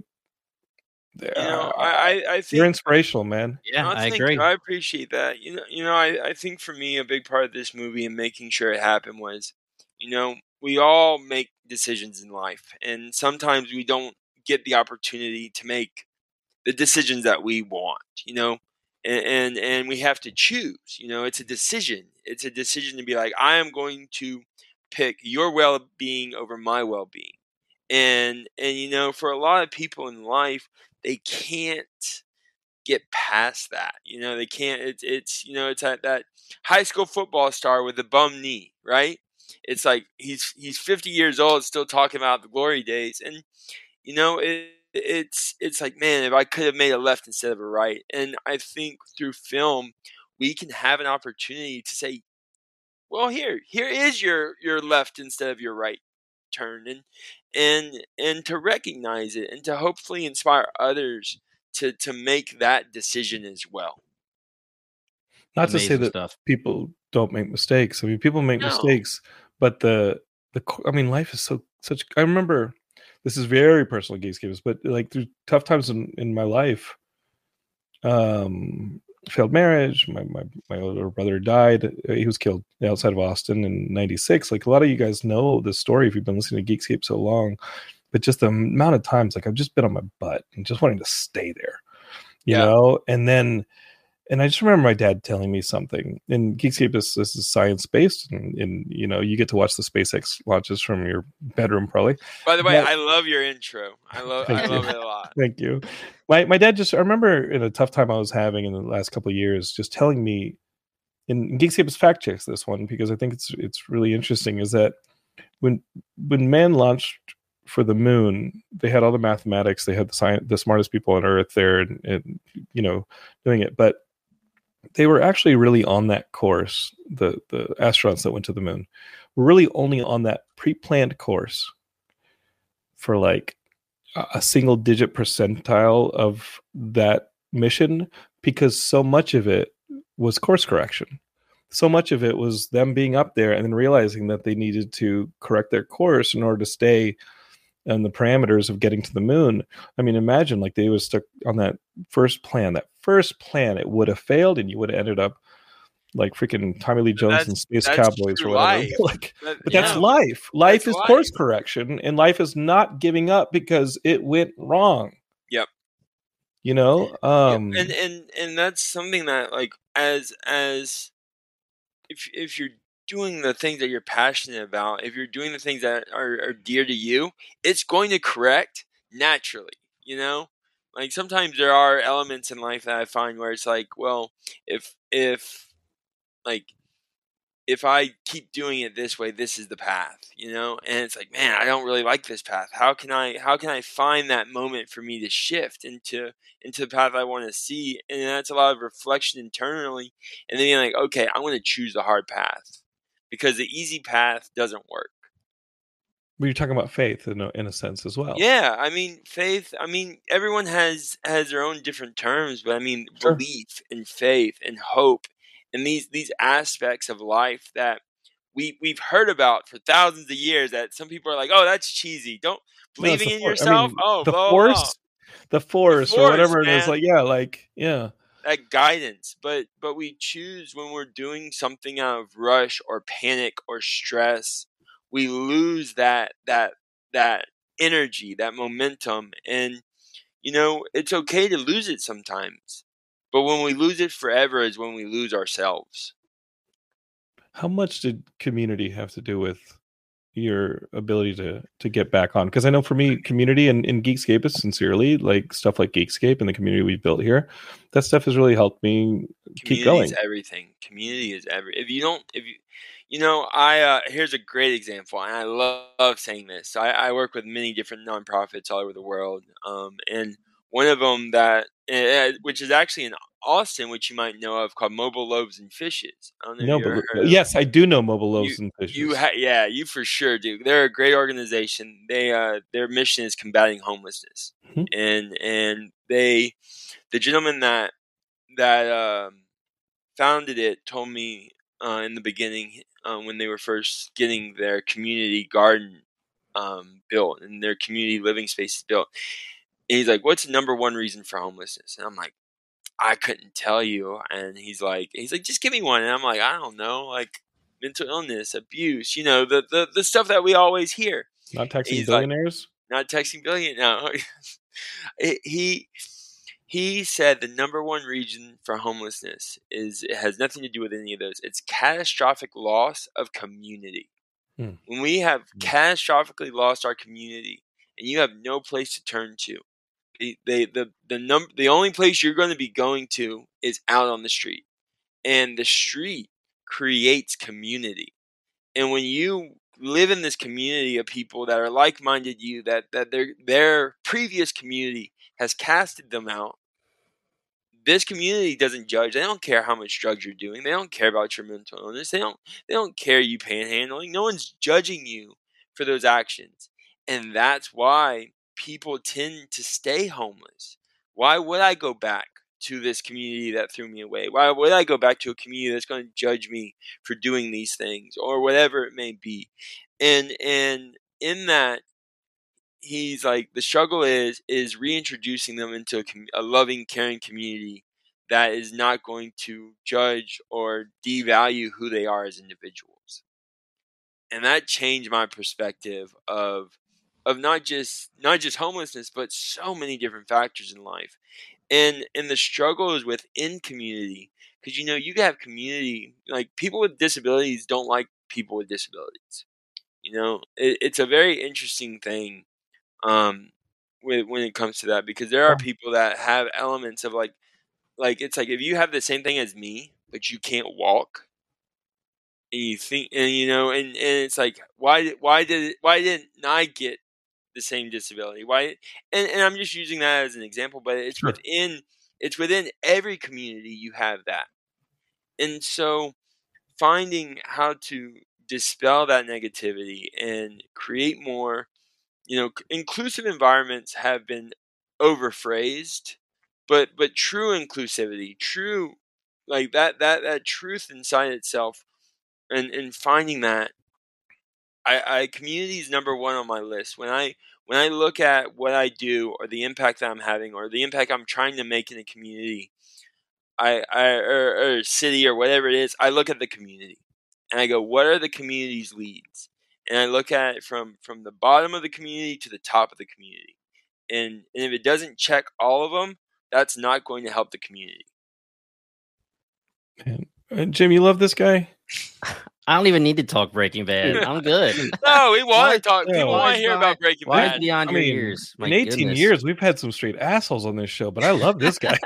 you know, I I think you're inspirational, man. Yeah, I think, agree. I appreciate that. You know, you know, I I think for me, a big part of this movie and making sure it happened was, you know, we all make decisions in life, and sometimes we don't get the opportunity to make the decisions that we want, you know, and, and, and we have to choose, you know, it's a decision. It's a decision to be like, I am going to pick your well-being over my well-being. And, and, you know, for a lot of people in life, they can't get past that. You know, they can't, it's, it's, you know, it's that, that high school football star with the bum knee, right? It's like, he's, he's fifty years old, still talking about the glory days. And, you know, it, it's, it's like, man, if I could have made a left instead of a right. And I think through film, we can have an opportunity to say, well, here, here is your, your left instead of your right turn, and, and, and to recognize it and to hopefully inspire others to, to make that decision as well. Not Amazing to say that stuff. people don't make mistakes. I mean, people make No. mistakes, but the, the, I mean, life is so, such, I remember, this is very personal, Geekscapists, but like through tough times in, in my life, um, failed marriage, my, my, my older brother died. He was killed outside of Austin in ninety-six. Like a lot of you guys know this story if you've been listening to Geekscape so long, but just the amount of times, like I've just been on my butt and just wanting to stay there, you Yeah. know? And then, and I just remember my dad telling me something, and Geekscape is, this is science-based, and, and, you know, you get to watch the SpaceX launches from your bedroom, probably. By the way, But- I love your intro. I love, Thank I you. love it a lot. Thank you. My my dad just, I remember in a tough time I was having in the last couple of years, just telling me, and Geekscape is fact checks this one because I think it's it's really interesting, is that when when man launched for the moon, they had all the mathematics, they had the science, the smartest people on Earth there, and, and you know, doing it, but they were actually really on that course. The the astronauts that went to the moon were really only on that pre-planned course for like a single digit percentile of that mission, because so much of it was course correction. So much of it was them being up there and then realizing that they needed to correct their course in order to stay in the parameters of getting to the moon. I mean, imagine like they was stuck on that first plan, that first plan, it would have failed and you would have ended up like freaking Tommy Lee Jones That's- and Space that's Cowboys or true whatever. life. Like, That- but yeah. that's life. Life That's is course life. correction, and life is not giving up because it went wrong. Yep. You know, um, and and and that's something that, like, as as if if you're doing the things that you're passionate about, if you're doing the things that are, are dear to you, it's going to correct naturally. You know, like sometimes there are elements in life that I find where it's like, well, if if like if I keep doing it this way, this is the path, you know? And it's like, man, I don't really like this path. How can I how can I find that moment for me to shift into into the path I want to see? And that's a lot of reflection internally, and then being like, okay, I'm going to choose the hard path because the easy path doesn't work. but you're talking about faith in a, in a sense as well. Yeah, I mean, faith, I mean, everyone has has their own different terms, but I mean, Sure. belief and faith and hope and these these aspects of life that we we've heard about for thousands of years, that some people are like, "Oh, that's cheesy. Don't No, it's believing the in for- I yourself." mean, oh, the blah, blah, force, blah. the force, or force, whatever it is. man. Like, yeah, like, yeah. That guidance, but but we choose when we're doing something out of rush or panic or stress, we lose that that that energy, that momentum, and you know, it's okay to lose it sometimes, but when we lose it forever is when we lose ourselves. How much did community have to do with your ability to to get back on? Because I know for me, community and, and Geekscape is sincerely, like stuff like Geekscape and the community we've built here, that stuff has really helped me keep Community going. is everything. Community is every. If you don't, if you, you know, I uh, here's a great example, and I love, love saying this. So I, I work with many different nonprofits all over the world, um, and one of them that, uh, which is actually in Austin, which you might know of, called Mobile Loaves and Fishes. I don't know No, if you ever but heard of yes, I do know Mobile Loaves and Fishes. You ha- yeah, you for sure do. They're a great organization. They uh, their mission is combating homelessness, Hmm. and and they, the gentleman that that um, founded it told me uh, in the beginning uh, when they were first getting their community garden um, built and their community living spaces built. And he's like, "What's the number one reason for homelessness?" And I'm like, I couldn't tell you. And he's like, he's like, just give me one. And I'm like, I don't know, like mental illness, abuse, you know, the the, the stuff that we always hear. Not taxing He's like, billionaires. not texting Billion. No, it, he he said the number one reason for homelessness is it has nothing to do with any of those. It's catastrophic loss of community. Hmm. When we have catastrophically lost our community, and you have no place to turn to, the the the the, num- the only place you're going to be going to is out on the street, and the street creates community. And when you live in this community of people that are like-minded you, that that their their previous community has casted them out, this community doesn't judge. They don't care how much drugs you're doing. They don't care about your mental illness. They don't they don't care you panhandling. No one's judging you for those actions. And that's why people tend to stay homeless. Why would I go back to this community that threw me away? Why would I go back to a community that's going to judge me for doing these things or whatever it may be? And and in that, he's like, the struggle is is reintroducing them into a, a loving, caring community that is not going to judge or devalue who they are as individuals. And that changed my perspective of of not just not just homelessness, but so many different factors in life. And and the struggle is within community, because, you know, you have community, like people with disabilities don't like people with disabilities. You know, it, it's a very interesting thing um, when when it comes to that, because there are people that have elements of like like it's like if you have the same thing as me, but you can't walk, and you think, and you know, and, and it's like why why did it, why didn't I get the same disability? Why? And, and I'm just using that as an example, but it's sure. within it's within every community you have that. And so finding how to dispel that negativity and create more, you know, inclusive environments have been overphrased, but but true inclusivity, true like that that that truth inside itself, and and finding that. I, I community is number one on my list. When I when I look at what I do or the impact that I'm having or the impact I'm trying to make in a community, I, I or, or city or whatever it is, I look at the community and I go, what are the community's leads? And I look at it from, from the bottom of the community to the top of the community. And, and if it doesn't check all of them, that's not going to help the community. And, uh, Jim, you love this guy? I don't even need to talk Breaking Bad. I'm good. No, we want to talk. People want to hear my, about Breaking why Bad. Beyond I your mean, years. My in eighteen goodness. years, we've had some straight assholes on this show, but I love this guy.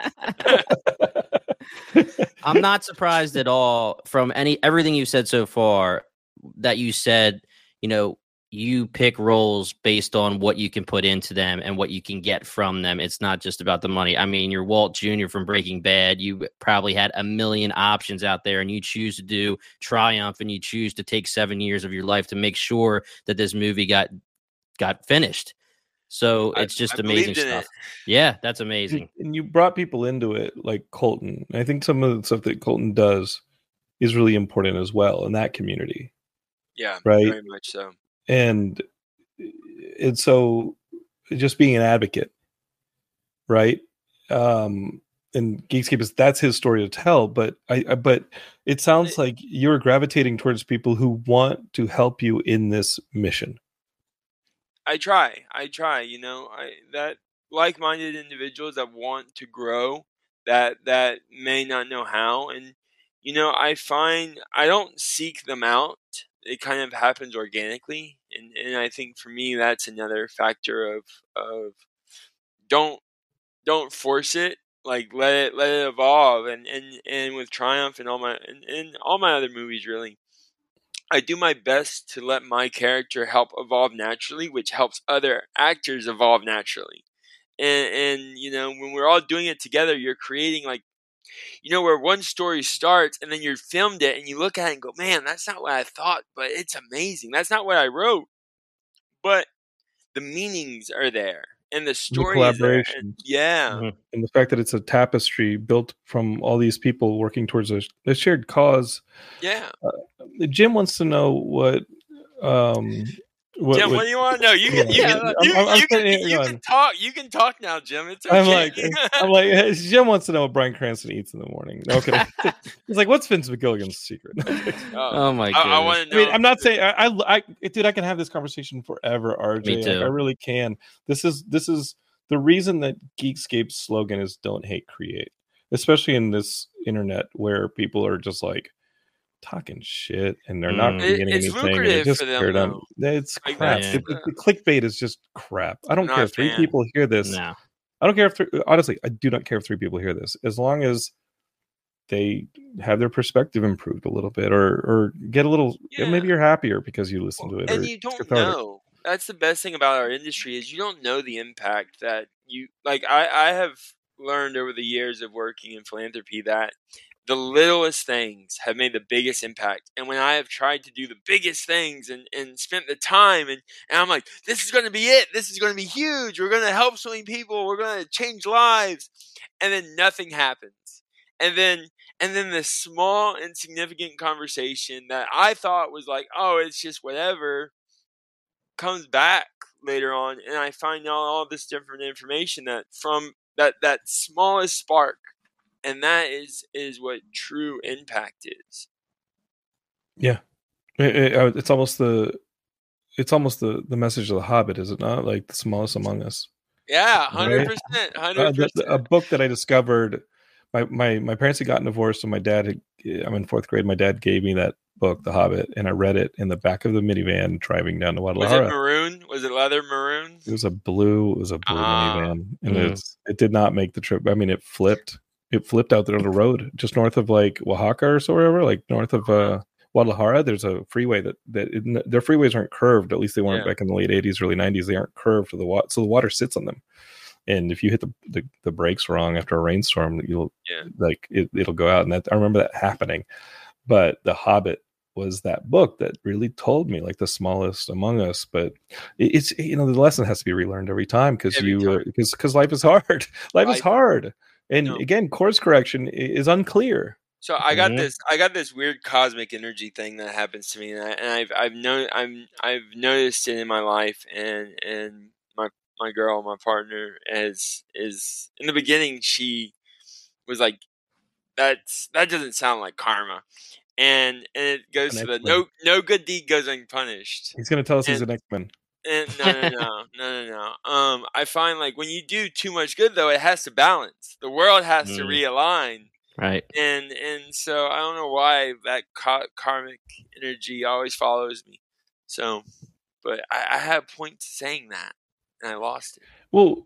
I'm not surprised at all from any everything you said so far that you said, you know, you pick roles based on what you can put into them and what you can get from them. It's not just about the money. I mean, you're Walt Junior from Breaking Bad. You probably had a million options out there, and you choose to do Triumph, and you choose to take seven years of your life to make sure that this movie got got finished. So it's just I, I amazing stuff. It. Yeah, that's amazing. And you brought people into it like Colton. I think some of the stuff that Colton does is really important as well in that community. Yeah, right. Very much so. And and so just being an advocate, right? Um, and Geekscape is that's his story to tell. But I, I but it sounds like you're gravitating towards people who want to help you in this mission. I try. I try. You know, I that like-minded individuals that want to grow, that that may not know how, and you know, I find I don't seek them out. It kind of happens organically, and, and I think for me that's another factor of of don't don't force it, like let it let it evolve. And and, and with Triumph and all my and, and all my other movies, really, I do my best to let my character help evolve naturally, which helps other actors evolve naturally. And and you know, when we're all doing it together, you're creating like, you know, where one story starts and then you filmed it and you look at it and go, man, that's not what I thought, but it's amazing. That's not what I wrote. But the meanings are there and the story the is there. And, yeah. Mm-hmm. And the fact that it's a tapestry built from all these people working towards a, a shared cause. Yeah. Uh, Jim wants to know what um, what, Jim, what, what do you want to know? You can, you yeah, can, I'm, you, I'm, I'm you, can, saying, you hang can on. talk. You can talk now, Jim. It's okay. I'm like, I'm like, hey, Jim wants to know what Bryan Cranston eats in the morning. Okay, he's like, what's Vince McGilligan's secret? Oh my I, goodness. I want to I know. mean, I'm not saying I, I, I, dude, I can have this conversation forever, R J. Me too. Like, I really can. This is, this is the reason that Geekscape's slogan is "Don't hate, create," especially in this internet where people are just like talking shit and they're not Mm. It- creating it's anything. And lucrative it just for them, scared them. though. It's Like, crap. that's It- the- it- the clickbait is just crap. I don't I'm care not if a three fan. people hear this. No. I don't care if three, honestly, I do not care if three people hear this, as long as they have their perspective improved a little bit, or or get a little. Yeah. Maybe you're happier because you listen to it, And or you it's don't cathartic. know. That's the best thing about our industry is you don't know the impact that you like. I, I have learned over the years of working in philanthropy that the littlest things have made the biggest impact. And when I have tried to do the biggest things and, and spent the time and, and I'm like, this is going to be it. This is going to be huge. We're going to help so many people. We're going to change lives. And then nothing happens. And then and then this small insignificant conversation that I thought was like, oh, it's just whatever, comes back later on, and I find out all this different information that from that that smallest spark, and that is is what true impact is. Yeah, it, it, uh, it's almost the it's almost the the message of the Hobbit, is it not? Like the smallest among us. Yeah, hundred percent, Uh, hundred the- the- a percent. book that I discovered. My, my my parents had gotten divorced, and my dad had, I'm in fourth grade. My dad gave me that book, The Hobbit, and I read it in the back of the minivan driving down to Was it Guadalajara. maroon? Was it leather maroon? It was a blue, it was a blue Ah. minivan, and Mm. it's it did not make the trip. I mean, it flipped. It flipped out there on the road, just north of like Oaxaca or so, wherever, like north of uh, Guadalajara. There's a freeway that that it, their freeways aren't curved. At least they weren't Yeah. back in the late eighties, early nineties. They aren't curved to the water, so the water sits on them. And if you hit the, the, the brakes wrong after a rainstorm, you'll Yeah. like it, it'll go out. And that I remember that happening. But The Hobbit was that book that really told me, like, the smallest among us. But it, it's, you know, the lesson has to be relearned every time because Every you time. because because life is hard. Life is Life- hard. And No. again, course correction i- is unclear. So I got Mhm. this. I got this weird cosmic energy thing that happens to me, and, I, and I've I've known I'm I've noticed it in my life, and and my my girl, my partner, is is in the beginning she was like, that's that doesn't sound like karma, and and it goes An to the X-Men. no no good deed goes unpunished. He's going to tell us he's And- an X-Men. And no, no, no, no, no, no. Um, I find like when you do too much good, though, it has to balance. The world has to Mm. realign. Right. And and so I don't know why that ka- karmic energy always follows me. So, but I, I had a point to saying that, and I lost it. Well,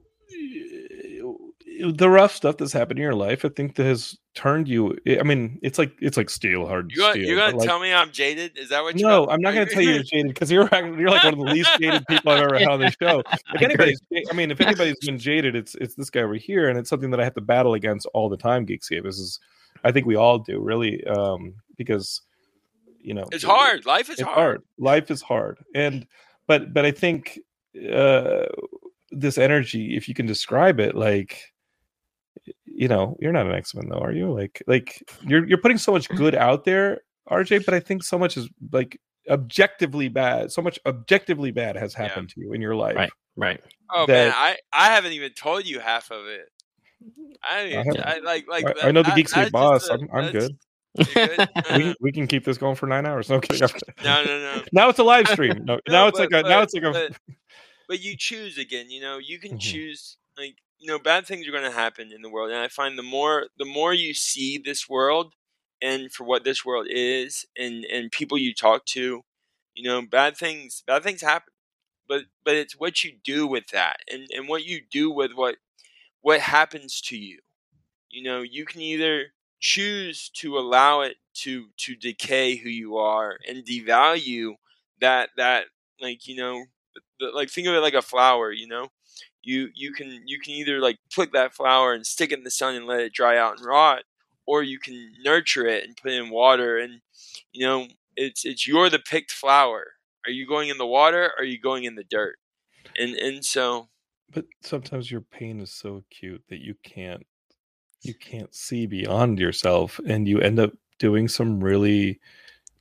the rough stuff that's happened in your life, I think, that has turned you. I mean, it's like it's like steel, hard You gonna, steel. you're gonna but, like, tell me I'm jaded? Is that what you? no, I'm not going to tell you you're jaded because you're you're like one of the least jaded people I've ever had on the show. If I anybody's, I mean, if anybody's been jaded, it's it's this guy over here, and it's something that I have to battle against all the time. Geekscape. This is, I think we all do, really, um, because you know It's hard. Life is it's hard. hard. Life is hard, and but but I think uh, this energy, if you can describe it, like, you know, you're not an X-Men though, are you? Like like you're you're putting so much good out there, R J, but I think so much is like objectively bad. So much objectively bad has happened to you in your life. Right. Right. Oh that- man, I, I haven't even told you half of it. I, don't even, I I like like I, I know the that- Geekscape that's boss. just a- I'm I'm that's- good. you're good? We can, we can keep this going for nine hours. No kidding. no, no, no. Now it's a live stream. No, No, now it's but- like a now but- it's like a but, but you choose again. You know, you can Mhm. choose. Like, you know, bad things are going to happen in the world, and I find the more the more you see this world and for what this world is, and and people you talk to, you know, bad things bad things happen. But but it's what you do with that, and and what you do with what what happens to you. You know, you can either choose to allow it to to decay who you are and devalue that that like you know the, like think of it like a flower. You know, you you can you can either like pluck that flower and stick it in the sun and let it dry out and rot, or you can nurture it and put it in water. And you know, it's it's you're the picked flower. Are you going in the water? Or are you going in the dirt? And and so But sometimes your pain is so acute that you can't you can't see beyond yourself, and you end up doing some really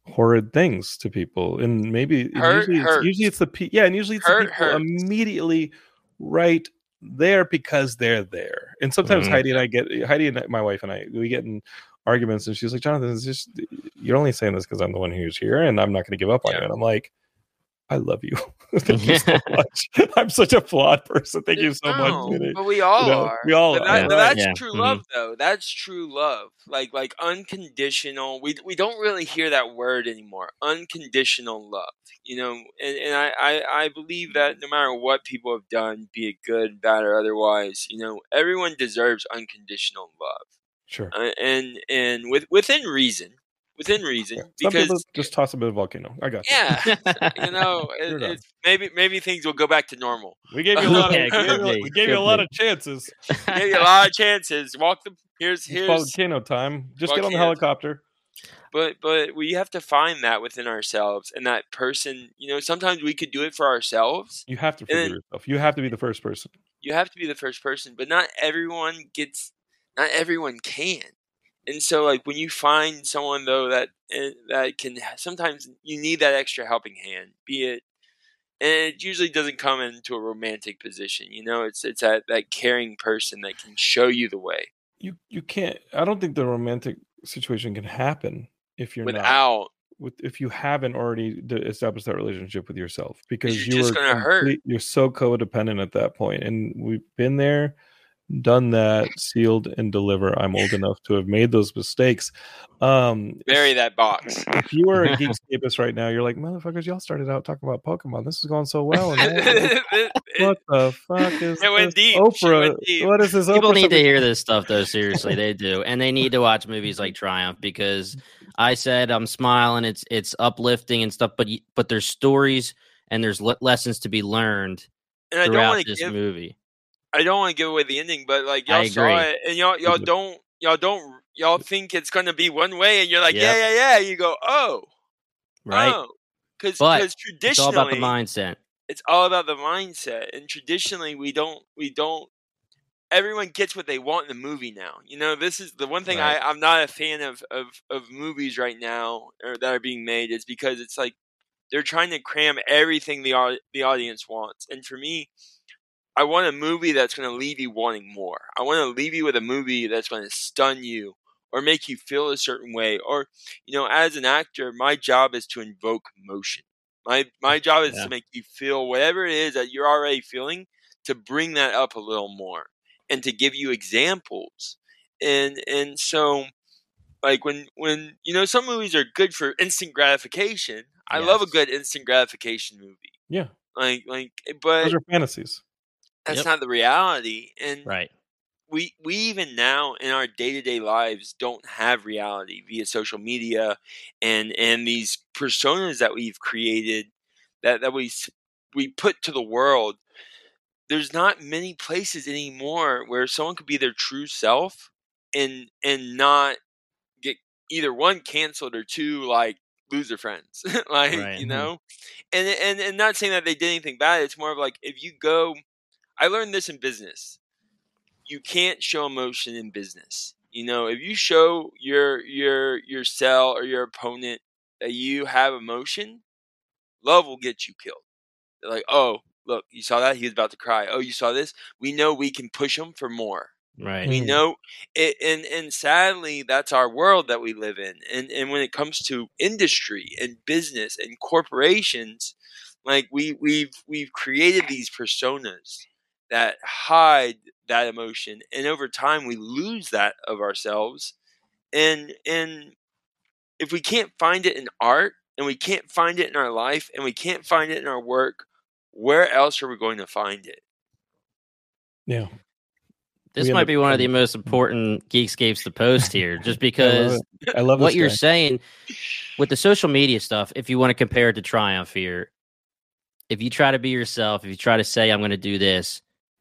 horrid things to people, and maybe Hurt usually, it's, usually it's the pe- yeah, and usually it's Hurt the people hurts. immediately right there because they're there. And sometimes Mhm. Heidi and I get Heidi and my wife and I we get in arguments, and she's like, Jonathan, it's just you're only saying this because I'm the one who's here, and I'm not going to give up on Yeah. you. And I'm like, I love you. Thank you so much. I'm such a flawed person. Thank you so No, much. Vinny. but we all You know, are. we all but are, that- yeah. but that's Yeah. true Mhm. love, though. That's true love. Like like unconditional. We we don't really hear that word anymore. Unconditional love. You know, and, and I, I, I believe that no matter what people have done, be it good, bad, or otherwise, you know, everyone deserves unconditional love. Sure. Uh, and and with within reason. Within reason. Yeah. Some Because people just toss a bit of volcano. I got you. yeah, you know, it, You're done. it's maybe maybe things will go back to normal. We gave you a lot of Yeah, we gave could you, be, we gave you a could lot be. of chances. Give you a lot of chances. Walk the here's It's here's volcano time. Just get on the Volcano. helicopter. but but we have to find that within ourselves and that person. You know, sometimes we could do it for ourselves. You have to And forgive then- yourself. You have to be the first person. You have to be the first person, but not everyone gets. Not everyone can. And so, like when you find someone though that uh, that can, sometimes you need that extra helping hand. Be it, and it usually doesn't come into a romantic position. You know, it's it's that that caring person that can show you the way You you can't. I don't think the romantic situation can happen if you're not. without. With, if you haven't already d- established that relationship with yourself, because you're you just are gonna hurt. complete- you're so codependent at that point, and we've been there, done that, sealed and deliver. I'm old enough to have made those mistakes. Um, Bury that box. if you are a Geekscapist right now, you're like, motherfuckers, y'all started out talking about Pokemon. This is going so well. And now- what the fuck is It went this? deep. She Oprah? went deep. What is this? People Oprah need to something- hear this stuff though. Seriously, they do, and they need to watch movies like Triumph because I said I'm smiling. It's it's uplifting and stuff, but y- but there's stories and there's le- lessons to be learned and I don't throughout want to this give. movie. I don't want to give away the ending, but like I y'all saw agree. it, and y'all y'all Mhm. don't y'all don't y'all think it's gonna be one way, and you're like, Yep. yeah, yeah, yeah. You go, oh, Right? oh, because But traditionally It's all about the mindset. it's all about the mindset, and traditionally we don't we don't. Everyone gets what they want in the movie now. You know, this is the one thing Right. I, I'm not a fan of, of of movies right now or that are being made is because it's like they're trying to cram everything the au- the audience wants. And for me, I want a movie that's going to leave you wanting more. I want to leave you with a movie that's going to stun you or make you feel a certain way. Or, you know, as an actor, my job is to invoke emotion. My my job is Yeah. to make you feel whatever it is that you're already feeling, to bring that up a little more and to give you examples. And and so like when when you know some movies are good for instant gratification. I love a Yes. good instant gratification movie. Yeah, Like like but those are fantasies. that's Yep. not the reality. And Right. we we even now in our day-to-day lives don't have reality via social media and and these personas that we've created that that we s- we put to the world. There's not many places anymore where someone could be their true self and and not get either one canceled or two like lose their friends. Like, Right. you Mhm. know, and and and not saying that they did anything bad. It's more of like if you go. I learned this in business. You can't show emotion in business. You know, if you show your your your sell or your opponent that you have emotion, love will get you killed. They're like, oh, look, you saw that? He was about to cry. Oh, you saw this? We know we can push him for more. Right. We Mm. know it, and and sadly, that's our world that we live in. And and when it comes to industry and business and corporations, like we we've we've created these personas that hide that emotion, and over time we lose that of ourselves. And and if we can't find it in art, and we can't find it in our life, and we can't find it in our work, where else are we going to find it? Yeah, This We end might up be one of the becoming- most important Geekscapes to post here, just I love because it. I love what this you're guy. saying with the social media stuff, if you want to compare it to Triumph here, if you try to be yourself, if you try to say, I'm going to do this,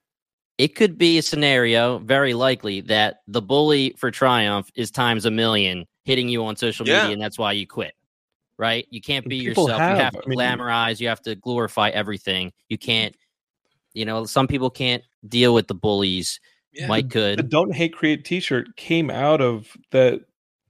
it could be a scenario, very likely, that the bully for Triumph is times a million hitting you on social Yeah. media, and that's why you quit. Right? You can't be People yourself. have, you have to I mean- glamorize. You have to glorify everything. You can't, you know, some people can't deal with the bullies. Yeah. Mike The could. Don't Hate Create T-shirt came out of that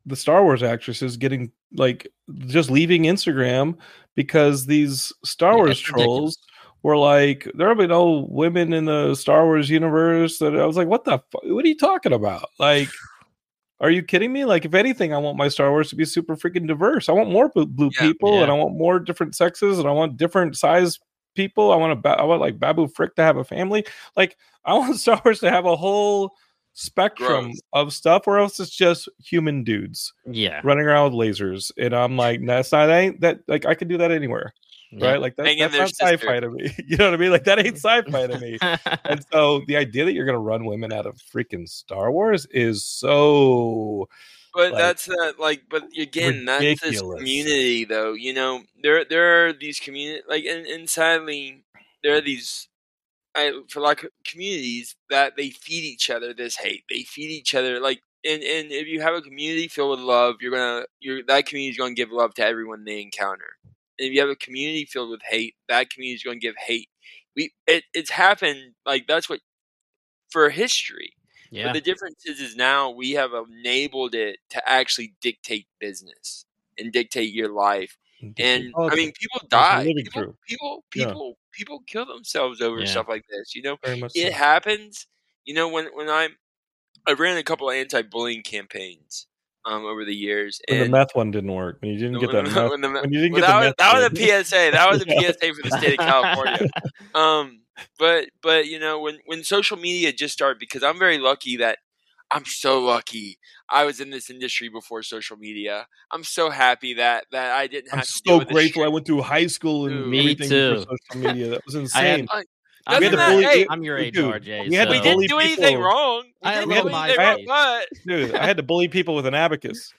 the Star Wars actresses getting like just leaving Instagram because these Star Yeah, Wars it's trolls ridiculous. were like, there'll be no women in the Star Wars universe. And I was like, what the fuck? What are you talking about? Like, are you kidding me? Like, if anything, I want my Star Wars to be super freaking diverse. I want more blue, blue Yeah. people, Yeah. and I want more different sexes, and I want different size people. I want a, ba- I want like Babu Frick to have a family. Like, I want Star Wars to have a whole spectrum Growth. of stuff, or else it's just human dudes Yeah. running around with lasers. And I'm like, that's not ain't that like I could do that anywhere, Yeah. right? Like that, Hang in that's there, not sci-fi sister. to me. You know what I mean? Like that ain't sci-fi to me. And so the idea that you're gonna run women out of freaking Star Wars is so. But Like, that's not like, but again, that's this ridiculous. community, though. You know, there there are these community, like, and, and sadly, there are these, I, for like communities that they feed each other this hate. They feed each other like, and and if you have a community filled with love, you're gonna, you're that community is gonna give love to everyone they encounter. And if you have a community filled with hate, that community is gonna give hate. We it, it's happened like that's what for history. Yeah. But the difference is, is now we have enabled it to actually dictate business and dictate your life. And I mean, people die. living People, through. people, Yeah. people, people kill themselves over Yeah. stuff like this. You know, Very much it so. happens. You know, when when I I ran a couple of anti-bullying campaigns um over the years, When and the meth one didn't work, when you didn't get that when, meth, when the, when you didn't well, get that, the was, meth that was a kid. P S A. That was a Yeah. P S A for the state of California. Um, but but you know, when when social media just started, because I'm very lucky that I'm so lucky I was in this industry before social media. I'm so happy that that I didn't have I'm to deal so with the grateful I shit. went through high school and Dude. Me everything too. before social media. That was I had, insane. Like, I'm, doesn't had to that- bully- hey, I'm your age, dude, R J. we had to we so- bully didn't do anything people. wrong. We I didn't love do my anything wrong, face. but Dude, I had to bully people with an abacus.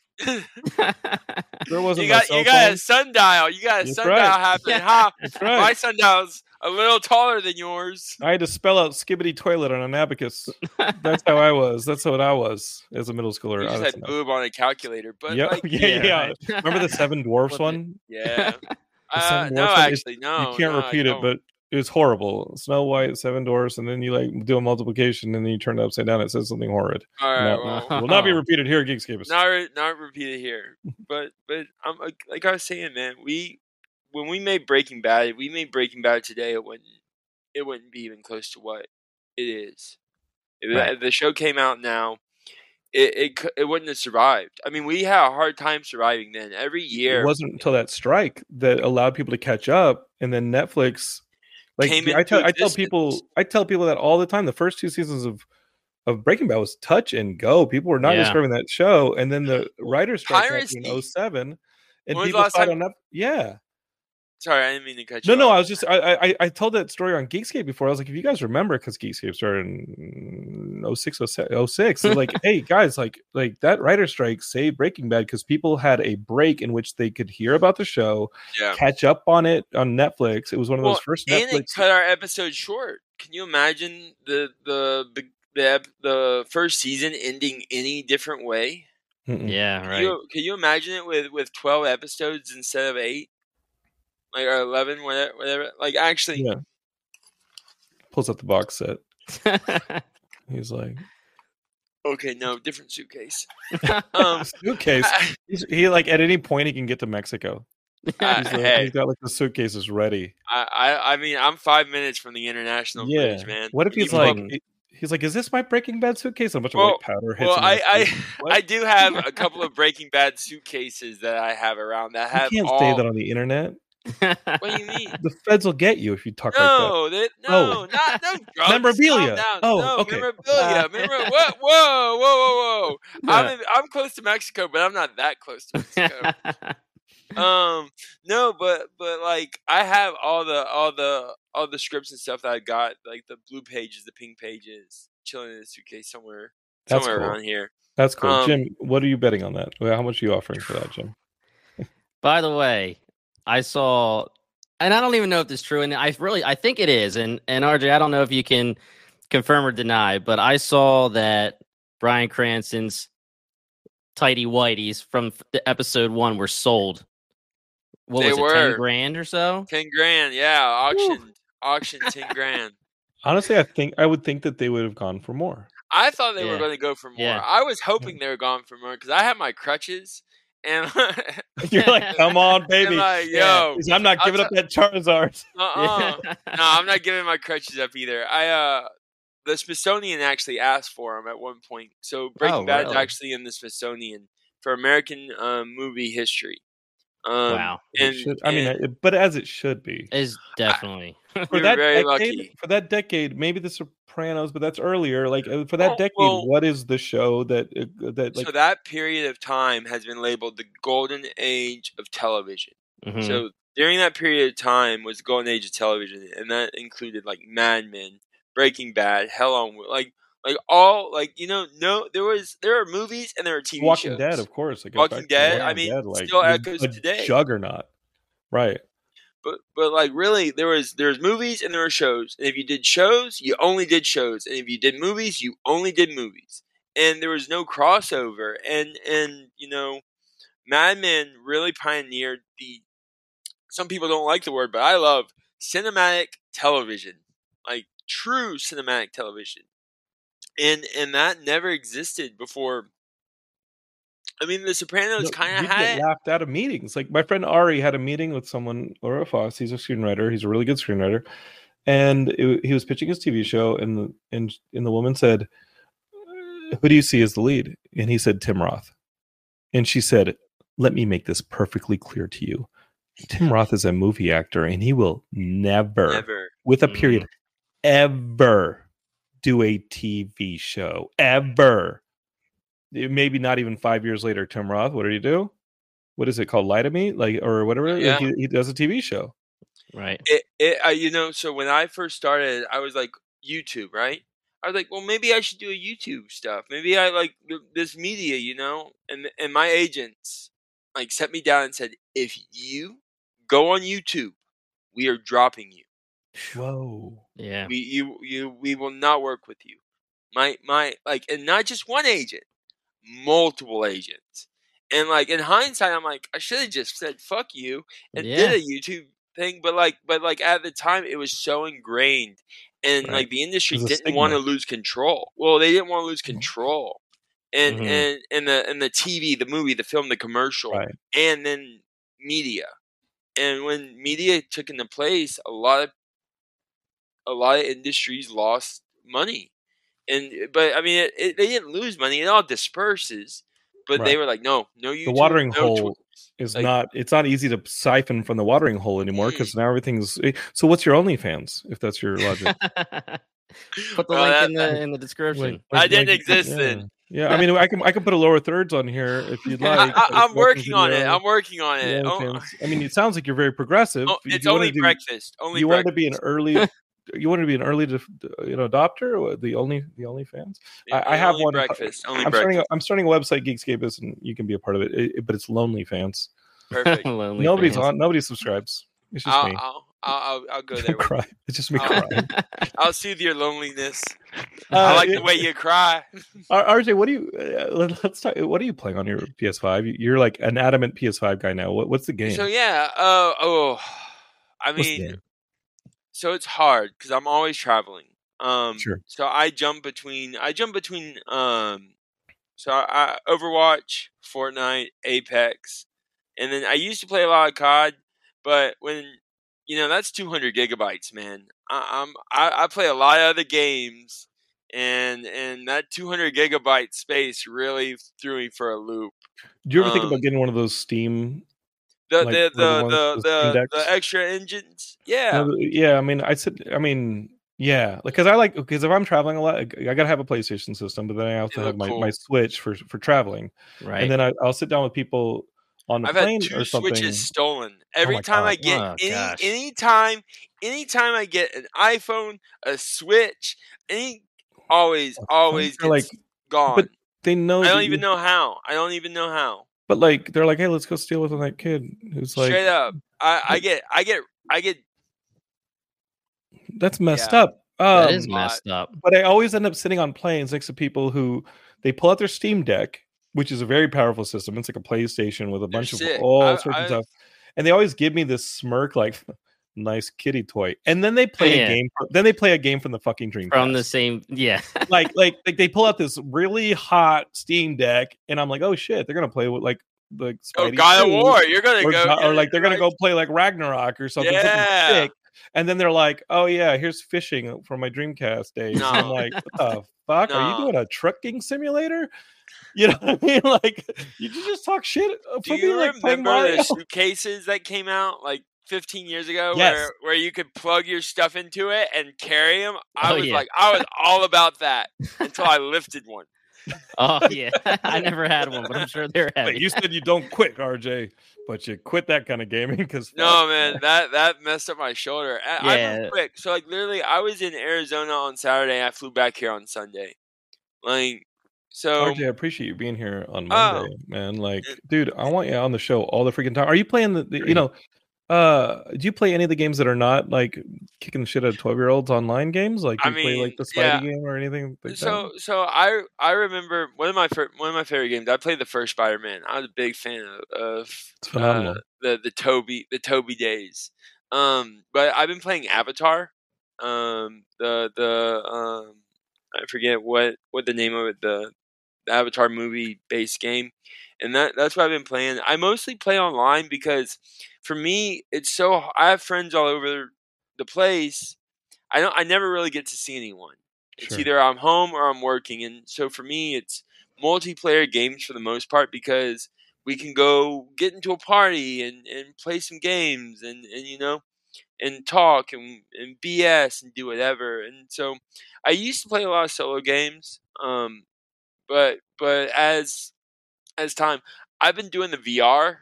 There wasn't you no got cell you got a phone. sundial. You got a That's sundial right. happening. Yeah. Huh? That's My right. sundial's a little taller than yours. I had to spell out skibbity toilet on an abacus. That's how I was. That's what I was as a middle schooler. You just honestly. had boob on a calculator, but Yep. like, yeah, Yeah, yeah. right. Remember the Seven Dwarfs Flip it. one? yeah. The Uh, Seven no, Dwarfs one? It's- actually, no. you can't no, I repeat it, don't. but it was horrible. Snow White, Seven Dwarfs, and then you like do a multiplication, and then you turn it upside down. It says something horrid. all right, No. well, Will not be repeated here at Geekscape. not re- not repeated here. But but I'm like, like I was saying, man. We when we made Breaking Bad, if we made Breaking Bad today, it wouldn't it wouldn't be even close to what it is. If, Right. if the show came out now, it, it cou- it wouldn't have survived. I mean, we had a hard time surviving then. Every year It wasn't until that strike that allowed people to catch up, and then Netflix. Like Came I into tell, I tell existence. people, I tell people that all the time. The first two seasons of of Breaking Bad was touch and go. People were not Yeah. discovering that show, and then the writers strike Piracy. happened in oh seven, and When was the people last saw it time- on Netflix. Yeah, Sorry, I didn't mean to cut you no, no. off. I was just, I, I, I told that story on Geekscape before. I was like, if you guys remember, because Geekscape started in oh six, oh six, so like, hey guys, like, like that writer strike saved Breaking Bad because people had a break in which they could hear about the show, Yeah. catch up on it on Netflix. It was one of Well, those first and it Netflix. cut our episode short. Can you imagine the the the the, ep- the first season ending any different way? Mm-mm. Yeah, Can right. you, can you imagine it with with twelve episodes instead of eight, like or eleven, whatever? whatever. Like actually, Yeah. Pulls out the box set. He's like, okay, no, different suitcase. Um, suitcase. I, He's, he like at any point he can get to Mexico. I, He's, like, hey, he's got like the suitcases ready. I, I I mean, I'm five minutes from the international Yeah. bridge, man. What if And you he's like, fucking- he- he's like, is this my Breaking Bad suitcase? And a bunch Well- of white powder hits. Well, him in the I face. I, What? I do have a couple of Breaking Bad suitcases that I have around that You have can't all. say that on the internet. What do you mean? The feds will get you if you talk like that. No, that, no, Oh. not no drugs. Memorabilia. Calm down. Oh, no, okay. memorabilia. Memor- what? Whoa, whoa, whoa, whoa! I'm Yeah. in, I'm close to Mexico, but I'm not that close to Mexico. um, no, but but like I have all the all the all the scripts and stuff that I got, like the blue pages, the pink pages, chilling in a suitcase somewhere That's somewhere cool. around here. That's cool. Um, Jim, what are you betting on that? Well, how much are you offering for that, Jim? By the way, I saw, and I don't even know if this is true, and I really, I think it is. And and R J, I don't know if you can confirm or deny, but I saw that Bryan Cranston's tighty whities from the episode one were sold. What They was it, were. ten grand or so? Ten grand, yeah, auction, auction, ten grand. Honestly, I think I would think that they would have gone for more. I thought they Yeah. were going to go for more. Yeah. I was hoping they were going for more because I have my crutches, and You're like, come on, baby. and like, Yeah, yo, 'cause I'm not I'll giving t- up that Charizard. uh-uh. Yeah. no, I'm not giving my crutches up either. I uh, the Smithsonian actually asked for them at one point. So Breaking Oh, Bad is really? actually in the Smithsonian for American um, movie history. Um, Wow. It and, should- I mean, and it- but as it should be. Is definitely. For we were that very decade, lucky. for that decade, maybe The Sopranos, but that's earlier. Like uh, for that Well- decade, well- what is the show that uh, that like? so that period of time has been labeled the golden age of television. Mhm. So during that period of time was the golden age of television, and that included like Mad Men, Breaking Bad, Hell on Wheels, like like all like you know no there was there are movies and there are T V Walking shows. Dead, of course. Like, Walking back to Dead, Walking I mean, Dead, like, still was echoes a today. Juggernaut, right? But but like really, there was there was movies and there were shows. And if you did shows, you only did shows. And if you did movies, you only did movies. And there was no crossover. And and you know, Mad Men really pioneered the. Some people don't like the word, but I love cinematic television, like true cinematic television. And and that never existed before. I mean, The Sopranos No, kind of we'd had get it. laughed out of meetings. Like my friend Ari had a meeting with someone, Laura Foss. He's a screenwriter. He's a really good screenwriter, and it, he was pitching his T V show, and the and and the woman said, "Who do you see as the lead?" And he said, "Tim Roth." And she said, "Let me make this perfectly clear to you. Tim Roth is a movie actor, and he will never, Never. with a period, ever do a T V show. Ever. Maybe not even five years later, Tim Roth, what did he do? What is it called? Lie to Me? Like, or whatever. Yeah. He, he does a T V show. Right. It, it, uh, you know, so when I first started, I was like, YouTube, right? I was like, well, maybe I should do a YouTube stuff. Maybe I like th- this media, you know? And and my agents like set me down and said, if you go on YouTube, we are dropping you. Whoa. Yeah. We you you we will not work with you. My my like, and not just one agent, multiple agents. And like in hindsight, I'm like, I should have just said fuck you and Yeah. did a YouTube thing. But like, but like at the time, it was so ingrained, and Right. like the industry There's a didn't want to stigma. lose control. Well, they didn't want to lose Mhm. control, and Mhm. and and the and the T V, the movie, the film, the commercial, Right. and then media. And when media took into place, a lot of a lot of industries lost money. And but I mean, it, it, they didn't lose money; it all disperses. But they Right. were like, no, no YouTube, The watering no hole Twi- is like- not, it's not easy to siphon from the watering hole anymore Mm. because now everything's. So what's your OnlyFans, if that's your logic? Put the Well, link that- in the in the description. I didn't like- exist yeah. then. Yeah, I mean, I can I can put a lower thirds on here if you'd I, like. I, but I'm it's working on it. video, I'm working on the it. Oh, OnlyFans. I mean, it sounds like you're very progressive. oh, If it's you wanna only do- breakfast. Only You wanted to breakfast. be an early. You wanted to be an early, def- you know, adopter. Or the only, the only fans. Yeah, I, I have only one. breakfast. Only I'm starting. breakfast. A, I'm starting a website, Geekscape, and you can be a part of it. it, it- but it's Lonely Fans. Perfect. Lonely Nobody's fans. on. Nobody subscribes. It's just I'll, me. I'll, I'll, I'll, I'll go I'm there. With you. crying. It's just me I'll- crying. I'll soothe your loneliness. Uh, I like yeah. the way you cry. R- R J, what do you? Uh, let- let's talk. What are you playing on your P S five? You're like an adamant P S five guy now. What, what's the game? So yeah. Uh, oh, I What's the mean, game? so it's hard because I'm always traveling. Um, Sure. So I jump between. I jump between. Um, so I, I Overwatch, Fortnite, Apex, and then I used to play a lot of C O D. But when you know that's two hundred gigabytes, man. I, I'm I, I play a lot of other games, and and that two hundred gigabyte space really threw me for a loop. Do you ever think um, about getting one of those Steam? The Like the one of the the ones the with the, Steam the, Decks? extra engines, yeah. No, yeah, I mean, I said, I mean, yeah, like because I like because if I'm traveling a lot, I gotta have a PlayStation system, but then I also They have look my, cool. my Switch for for traveling, Right. and then I, I'll sit down with people on the I've plane had two or something. switches stolen. Every my time God. I get Oh, any gosh. anytime anytime I get an iPhone, a Switch, any always That's always funny. They're gets gone. But they know. I don't that even you- know how. I don't even know how. But like, they're like, hey, let's go steal with that kid who's like, Straight up. I, I get I get I get that's messed Yeah. up. that Um, is messed up. But I always end up sitting on planes next to people who they pull out their Steam Deck, which is a very powerful system. It's like a PlayStation with a bunch sick. of all I- sorts I- of stuff, and they always give me this smirk, like, nice kitty toy, and then they play Yeah. a game. Then they play a game from the fucking Dreamcast. From the same, yeah. like, like, like they pull out this really hot Steam Deck, and I'm like, oh shit, they're gonna play with like like Oh, Spidey God of two, War. You're gonna or, go, Go- or yeah, like they're gonna like- go play like Ragnarok or something, something Yeah. sick. And then they're like, oh yeah, here's fishing from my Dreamcast days. And I'm No. like, what the fuck? Are you No. doing a trucking simulator? You know what I mean? Like, you just talk shit for Do me, you like playing remember Mario. the suitcases that came out like fifteen years ago, Yes. where where you could plug your stuff into it and carry them? I Oh, was yeah. like, I was all about that until I lifted one. Oh yeah, I never had one, but I'm sure they're Wait, heavy. you said you don't quit, R J, but you quit that kind of gaming because No, man, that that messed up my shoulder. I, I Yeah. moved quick. So like literally, I was in Arizona on Saturday. I flew back here on Sunday. Like, so R J, I appreciate you being here on Oh. Monday, man. Like, dude, I want you on the show all the freaking time. Are you playing the, the you know, uh, do you play any of the games that are not like kicking the shit out of twelve year olds online games? Like, do I you play like mean, the Spidey yeah. game or anything like So that? so I I remember one of my fir- one of my favorite games. I played the first Spider Man. I was a big fan of, of It's phenomenal. uh, the the Toby the Toby days. Um, but I've been playing Avatar. Um, the the um, I forget what what the name of it. The, the Avatar movie based game, and that that's what I've been playing. I mostly play online because for me it's so. I have friends all over the place. I don't. I never really get to see anyone. It's Sure. either I'm home or I'm working, and so for me, it's multiplayer games for the most part because we can go get into a party and, and play some games and, and you know and talk and, and B S and do whatever. And so I used to play a lot of solo games, um, but but as as time, I've been doing the V R.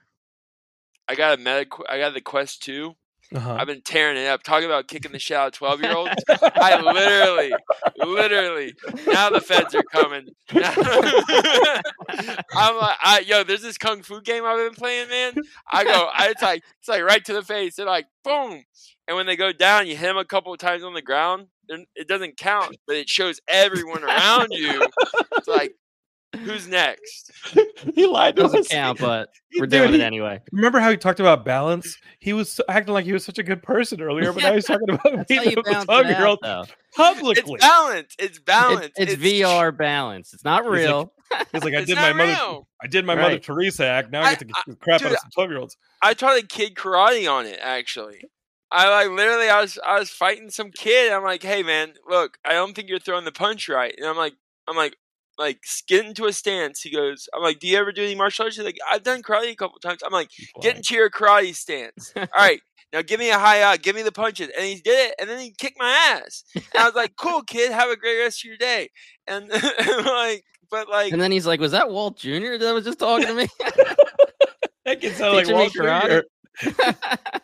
I got a meta. I got the Quest two. Uh-huh. I've been tearing it up. Talking about kicking the shit out of twelve year olds. I literally, literally, now the feds are coming. Now- I'm like, I, yo, there's this kung fu game I've been playing, man. I go, I, it's like, it's like right to the face. They're like, boom. And when they go down, you hit them a couple of times on the ground. They're- It doesn't count, but it shows everyone around you. It's like, who's next? he lied to Doesn't us. count, but we're Dude, doing he- it anyway. Remember how he talked about balance? He was so- acting like he was such a good person earlier, but now he's talking about That's how beating you up a balance twelve it year old out, though. publicly. It's balance. It's balance. It- it's, V R balance. It's not He's like, real. He's like, I It's did my not mother. real. I did my Right. Mother Teresa act. Now I, I- get to get I- the crap out dude, of some twelve year olds. I taught a kid karate on it. Actually, I like literally. I was I was fighting some kid. I'm like, hey man, look, I don't think you're throwing the punch right. And I'm like, I'm like, like get into a stance. He goes, I'm like, do you ever do any martial arts? He's like, I've done karate a couple times. I'm like, get into your karate stance. All right, now give me a high out. Give me the punches. And he did it, and then he kicked my ass. And I was like, cool kid, have a great rest of your day. And, and like, but like, And then he's like, "Was that Walt Junior that was just talking to me?" That kid sounded like Teaching me Walt Junior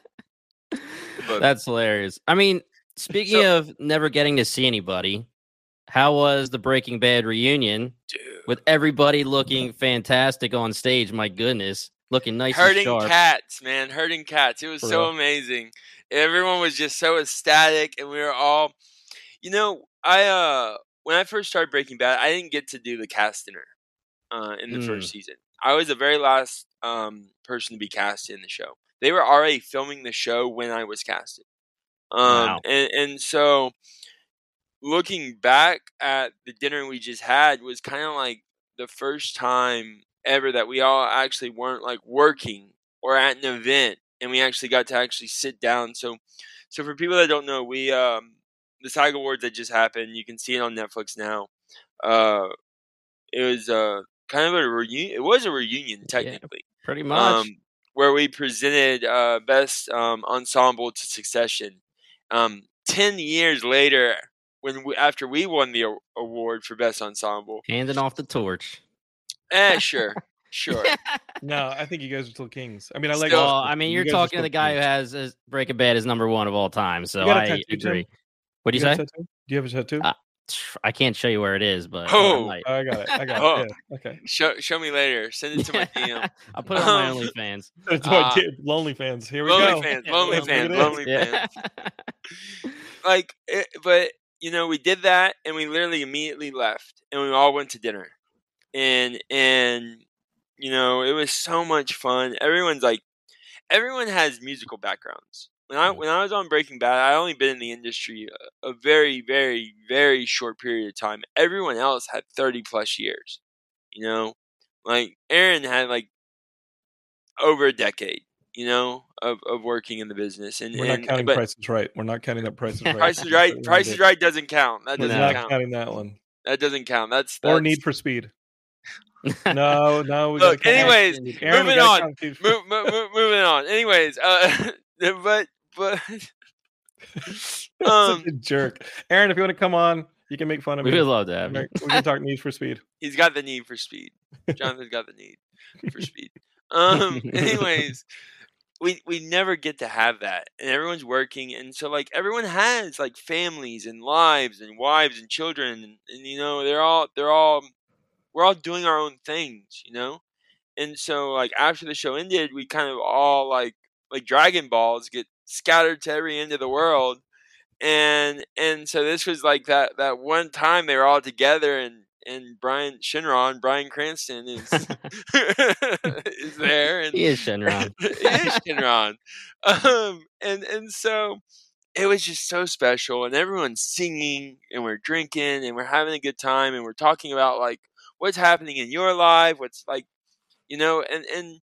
but, That's hilarious. I mean, speaking So- of never getting to see anybody, how was the Breaking Bad reunion dude. with everybody looking fantastic on stage? My goodness, looking nice and Herding sharp. cats, man, herding cats. It was For so real. amazing. Everyone was just so ecstatic, and we were all, you know, I uh when I first started Breaking Bad, I didn't get to do the cast dinner uh, in the Mm. first season. I was the very last um person to be casted in the show. They were already filming the show when I was casted, um, Wow. and and so looking back at the dinner we just had was kind of like the first time ever that we all actually weren't like working or at an event, and we actually got to actually sit down. So, so for people that don't know, we um, the SAG Awards that just happened, you can see it on Netflix now. Uh, it was uh, kind of a reunion. It was a reunion technically, Pretty much. um, where we presented uh, best um, ensemble to Succession. Um, Ten years later, when we, after we won the a- award for best ensemble, Handing off the torch. eh, sure, sure. No, I think you guys are still kings. I mean, I like. Still- Well, I mean, you you're guys are talking to the still guy who kings. has as Breaking Bad as number one of all time, so got a I tattoo, Tim? agree. What do you have say? a tattoo? Do you have a tattoo? Uh, I can't show you where it is, but Oh. I might. Oh, I got it. I got Oh. it. Yeah. Okay. Show show me later. Send it to my D M. I'll put it on my Um, OnlyFans. It's Uh, my Lonely fans. Here we Lonely go. fans, Yeah, lonely look at fans, it. lonely Yeah. fans. Like, it, but you know, we did that, and we literally immediately left, and we all went to dinner, and and you know, it was so much fun. Everyone's like, everyone has musical backgrounds. when I when I was on Breaking Bad, I only been in the industry a, a very, very, very short period of time. Everyone else had thirty plus years. You know, like Aaron had like over a decade. You know, of, of working in the business, and We're and, not counting but Price is Right. We're not counting that Price is Right. Price is Right. Price is Right doesn't count. That We're doesn't not count. counting that one. That doesn't count. That's, that's... or Need for Speed. No, no. We Look, gotta anyways, Aaron, moving on. Move, move, moving on. Anyways, uh, but but um, such a jerk, Aaron. If you want to come on, you can make fun of we me. We would love to have you. We can talk Need for Speed. He's got the need for speed. Jonathan's got the need for speed. Um. Anyways. We we never get to have that, and everyone's working, and so like everyone has like families and lives and wives and children, and, and you know they're all they're all we're all doing our own things, you know, and so like after the show ended, we kind of all like like Dragon Balls get scattered to every end of the world, and and so this was like that that one time they were all together, and. And Brian Shinron, Brian Cranston is is there. And he is Shinron. he is Shinron. Um, and and so it was just so special. And everyone's singing, and we're drinking, and we're having a good time, and we're talking about like what's happening in your life, what's like, you know, and and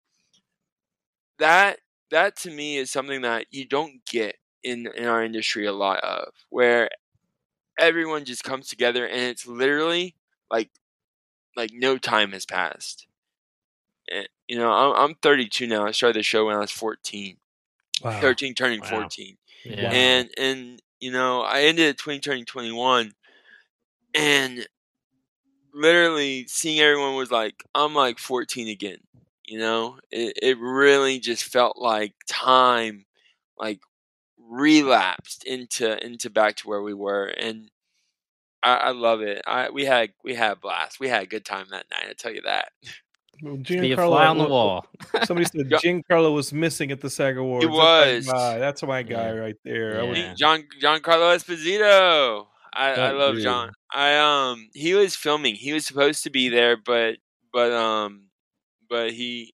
that that to me is something that you don't get in in our industry a lot of, where everyone just comes together, and it's literally. Like, like no time has passed. And, you know, I'm, I'm thirty-two now. I started the show when I was fourteen, wow. thirteen turning wow. fourteen, yeah. and and you know, I ended at twenty turning twenty-one, and literally seeing everyone was like, I'm like fourteen again. You know, it it really just felt like time, like relapsed into into back to where we were, and. I, I love it. I we had we had a blast. We had a good time that night. I tell you that. Well, Be a fly on the wall. Somebody said Giancarlo was missing at the SAG Awards. He was. That's my guy, That's my guy yeah. right there. Yeah. I was, John Giancarlo Esposito. I, I love you. John. I um he was filming. He was supposed to be there, but but um but he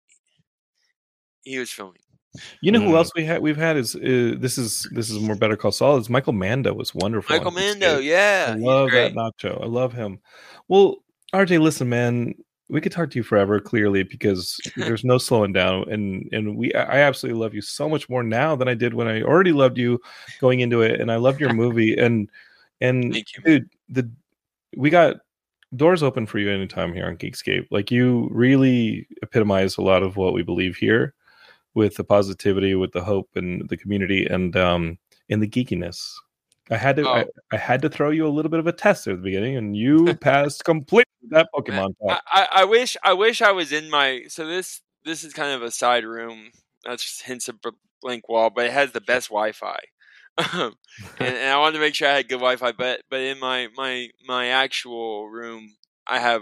he was filming. You know mm. who else we had? We've had is uh, this is this is more Better Call Saul. Is Michael Mando was wonderful. Michael Mando, yeah, I love that nacho. I love him. Well, R J, listen, man, we could talk to you forever, clearly, because there's no slowing down, and and we I absolutely love you so much more now than I did when I already loved you going into it, and I loved your movie, and and Thank you. dude, the we got doors open for you anytime here on Geekscape. Like you really epitomize a lot of what we believe here. With the positivity, with the hope, and the community, and um, and the geekiness. I had to, oh. I, I had to throw you a little bit of a test at the beginning, and you passed completely that Pokemon test. I, I wish, I wish I was in my. So this, this is kind of a side room. That's just hints of blank wall, but it has the best Wi-Fi, and, and I wanted to make sure I had good Wi-Fi. But but in my my my actual room, I have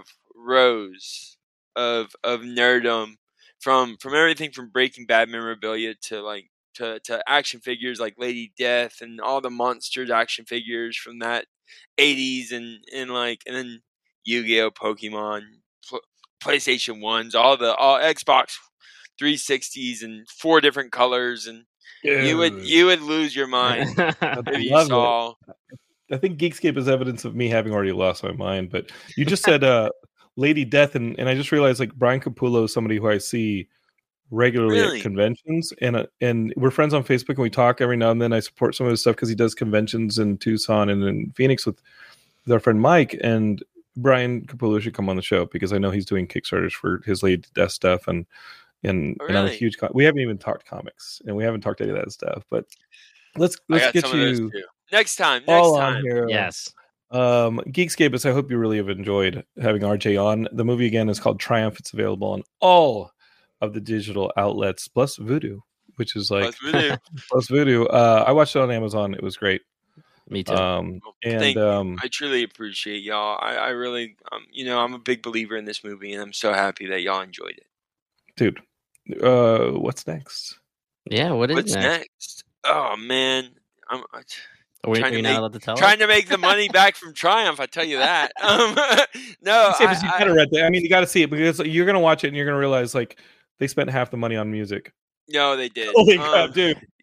rows of of nerdum. From from everything from Breaking Bad memorabilia to like to, to action figures like Lady Death and all the Monsters action figures from that eighties and, and like and then Yu-Gi-Oh, Pokemon, Pl- PlayStation ones, all the all Xbox three sixties and four different colors, and Dude. you would you would lose your mind if you saw. It. I think Geekscape is evidence of me having already lost my mind. But you just said. uh Lady Death, and, and I just realized like Brian Capullo is somebody who I see regularly really? at conventions, and uh, and we're friends on Facebook, and we talk every now and then. I support some of his stuff because he does conventions in Tucson and in Phoenix with, with our friend Mike, and Brian Capullo should come on the show because I know he's doing Kickstarters for his Lady Death stuff, and and, oh, really? and I'm a huge con- we haven't even talked comics, and we haven't talked any of that stuff, but let's let's get you next time next all time on here. Yes. Um, Geekscapists, I hope you really have enjoyed having R J on. The movie again is called Triumph. It's available on all of the digital outlets, plus Vudu, which is like plus Vudu. plus Vudu. Uh, I watched it on Amazon. It was great. Me too. Um, and Thank um, you. I truly appreciate y'all. I, I really, um, you know, I'm a big believer in this movie, and I'm so happy that y'all enjoyed it, dude. Uh, what's next? Yeah, what is what's next? next? Oh man, I'm. I, Are we, trying, are to not make, allowed to tell trying us? to make the money back from Triumph. I tell you that. Um, no, you I, gotta read that. I mean, you got to see it because you're gonna watch it and you're gonna realize like they spent half the money on music. No, they did. Holy um, crap, dude!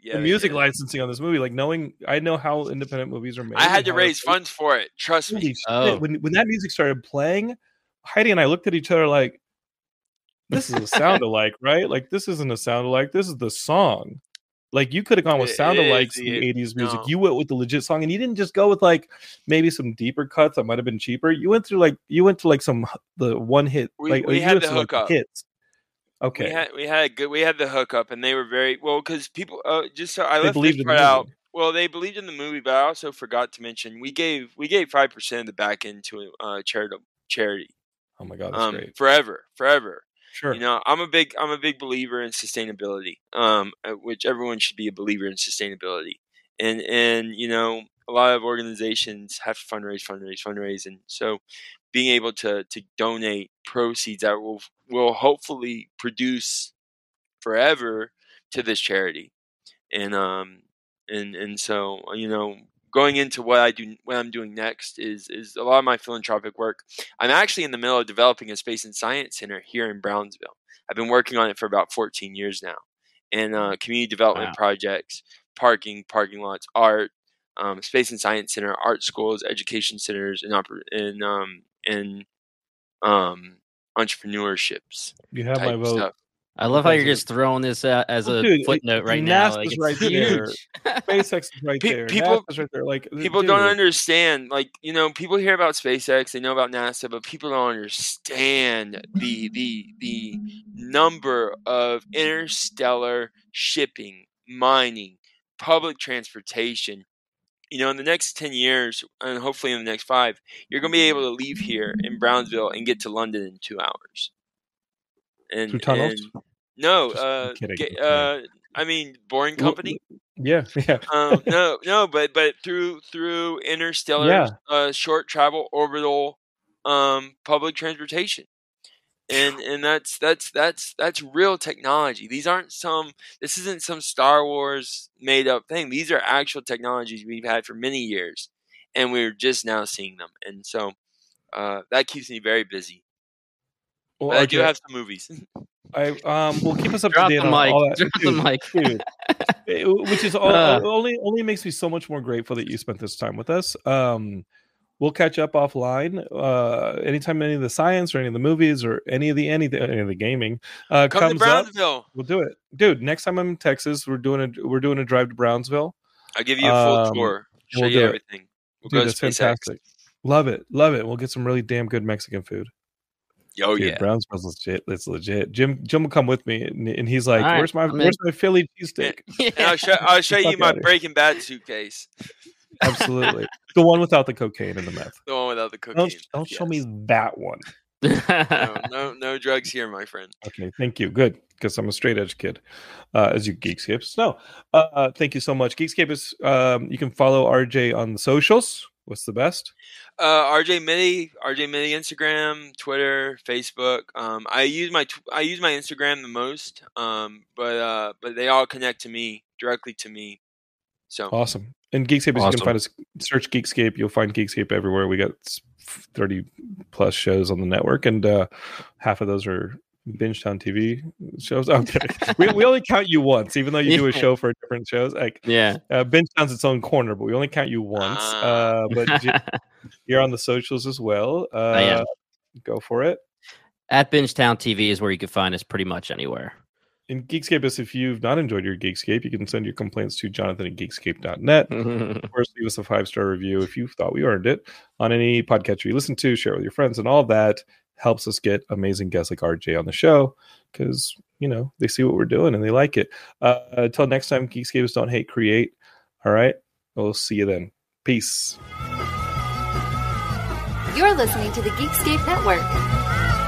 yeah. the music yeah. licensing on this movie, like knowing, I know how independent movies are made. I had to how raise they're- funds for it. Trust Holy me. shit. Oh. When when that music started playing, Heidi and I looked at each other like, this is a sound alike, right? Like this isn't a sound alike. This is the song. Like you could have gone with It sound alikes is, in the it- eighties music. no. You went with the legit song, and you didn't just go with like maybe some deeper cuts that might have been cheaper. You went through like you went to like some the one hit. We- like we you had went the to, like, hookup. hits. Okay, We had we had a good we had the hookup, and they were very well because people uh, just so I They left believed this in the part out. movie. Well, they believed in the movie, but I also forgot to mention we gave we gave five percent of the back end to a uh, charitable charity. oh my god, that's Um, great. forever, forever. Sure, You know, I'm a big I'm a big believer in sustainability. Um, uh, which everyone should be a believer in sustainability. And and you know, a lot of organizations have to fundraise, fundraise, fundraise, and so being able to to donate proceeds that will will hopefully produce forever to this charity. And um and and so you know, going into what I do, what I'm doing next is is a lot of my philanthropic work. I'm actually in the middle of developing a space and science center here in Brownsville. I've been working on it for about fourteen years now, and uh, community development Wow. projects, parking, parking lots, art, um, space and science center, art schools, education centers, and oper- and um and um entrepreneurships. you have my type vote. stuff. I love how you're Because just throwing this uh, as Well, a dude, it- footnote right now. Like, NASA's it's right there. huge. SpaceX is right Pe- there. people- NASA's right there. Like People dude, don't understand, like, you know, people hear about SpaceX, they know about NASA, but people don't understand the the the number of interstellar shipping, mining, public transportation. You know, in the next ten years, and hopefully in the next five, you're going to be able to leave here in Brownsville and get to London in two hours. And, Through tunnels? and- no, Just- I'm uh, kidding, ga- I'm uh, I mean, Boring Well, Company. Yeah, yeah. um, no, no, but but through through interstellar, Yeah. uh, short travel, orbital, um, public transportation, and and that's that's that's that's real technology. These aren't some. This isn't some Star Wars made up thing. These are actual technologies we've had for many years, and we're just now seeing them. And so uh, that keeps me very busy. Well, But I do okay, have some movies. I um. Well, keep us up Drop to the date on all mic. that. Drop the Dude, mic. dude. It- which is all, Uh. only only makes me so much more grateful that you spent this time with us. Um, we'll catch up offline. Uh, anytime any of the science or any of the movies or any of the any, any of the gaming uh, Come to comes up, Brownsville. we'll do it, dude. Next time I'm in Texas, we're doing a we're doing a drive to Brownsville. I'll give you a full Um, tour. Show we'll you do it. everything. We'll Dude, go that's to SpaceX. fantastic. Love it, love it. We'll get some really damn good Mexican food. Oh Dude, yeah. Brownsville's legit. It's legit. Jim Jim will come with me, and, and he's like, All right, "Where's my I'm in. Where's my Philly cheesesteak?" And I'll show I'll show you Fuck my outta here. Breaking Bad suitcase. Absolutely, the one without the cocaine and the meth. The one without the cocaine. Don't don't show me Yes. that one. No, no, no drugs here, my friend. Okay, thank you. Good, because I'm a straight edge kid, uh, as you Geekscapes. No, uh, uh, thank you so much, Geekscape. Is um, you can follow R J on the socials. What's the best? Uh, R J Mitty, R J Mitty, Instagram, Twitter, Facebook. Um, I use my tw- I use my Instagram the most. Um, but uh, but they all connect to me directly to me. So Awesome. And Geekscape, is you Awesome. can find us. Search Geekscape. You'll find Geekscape everywhere. We got thirty plus shows on the network, and uh, half of those are Bingetown T V shows. I'm kidding. we, we only count you once, even though you do a show for different shows. Like Yeah. uh, Bingetown's its own corner, but we only count you once. Ah. Uh, but J- you're on the socials as well. Uh, I am. Go for it. At Bingetown T V is where you can find us pretty much anywhere. In Geekscape, is if you've not enjoyed your Geekscape, you can send your complaints to Jonathan at geekscape dot net. Of course, leave us a five star review if you thought we earned it on any podcast you listen to. Share with your friends, and all that helps us get amazing guests like R J on the show because you know they see what we're doing and they like it. Uh, until next time, Geekscapes don't hate, create. All right, we'll see you then. Peace. You're listening to the Geekscape Network.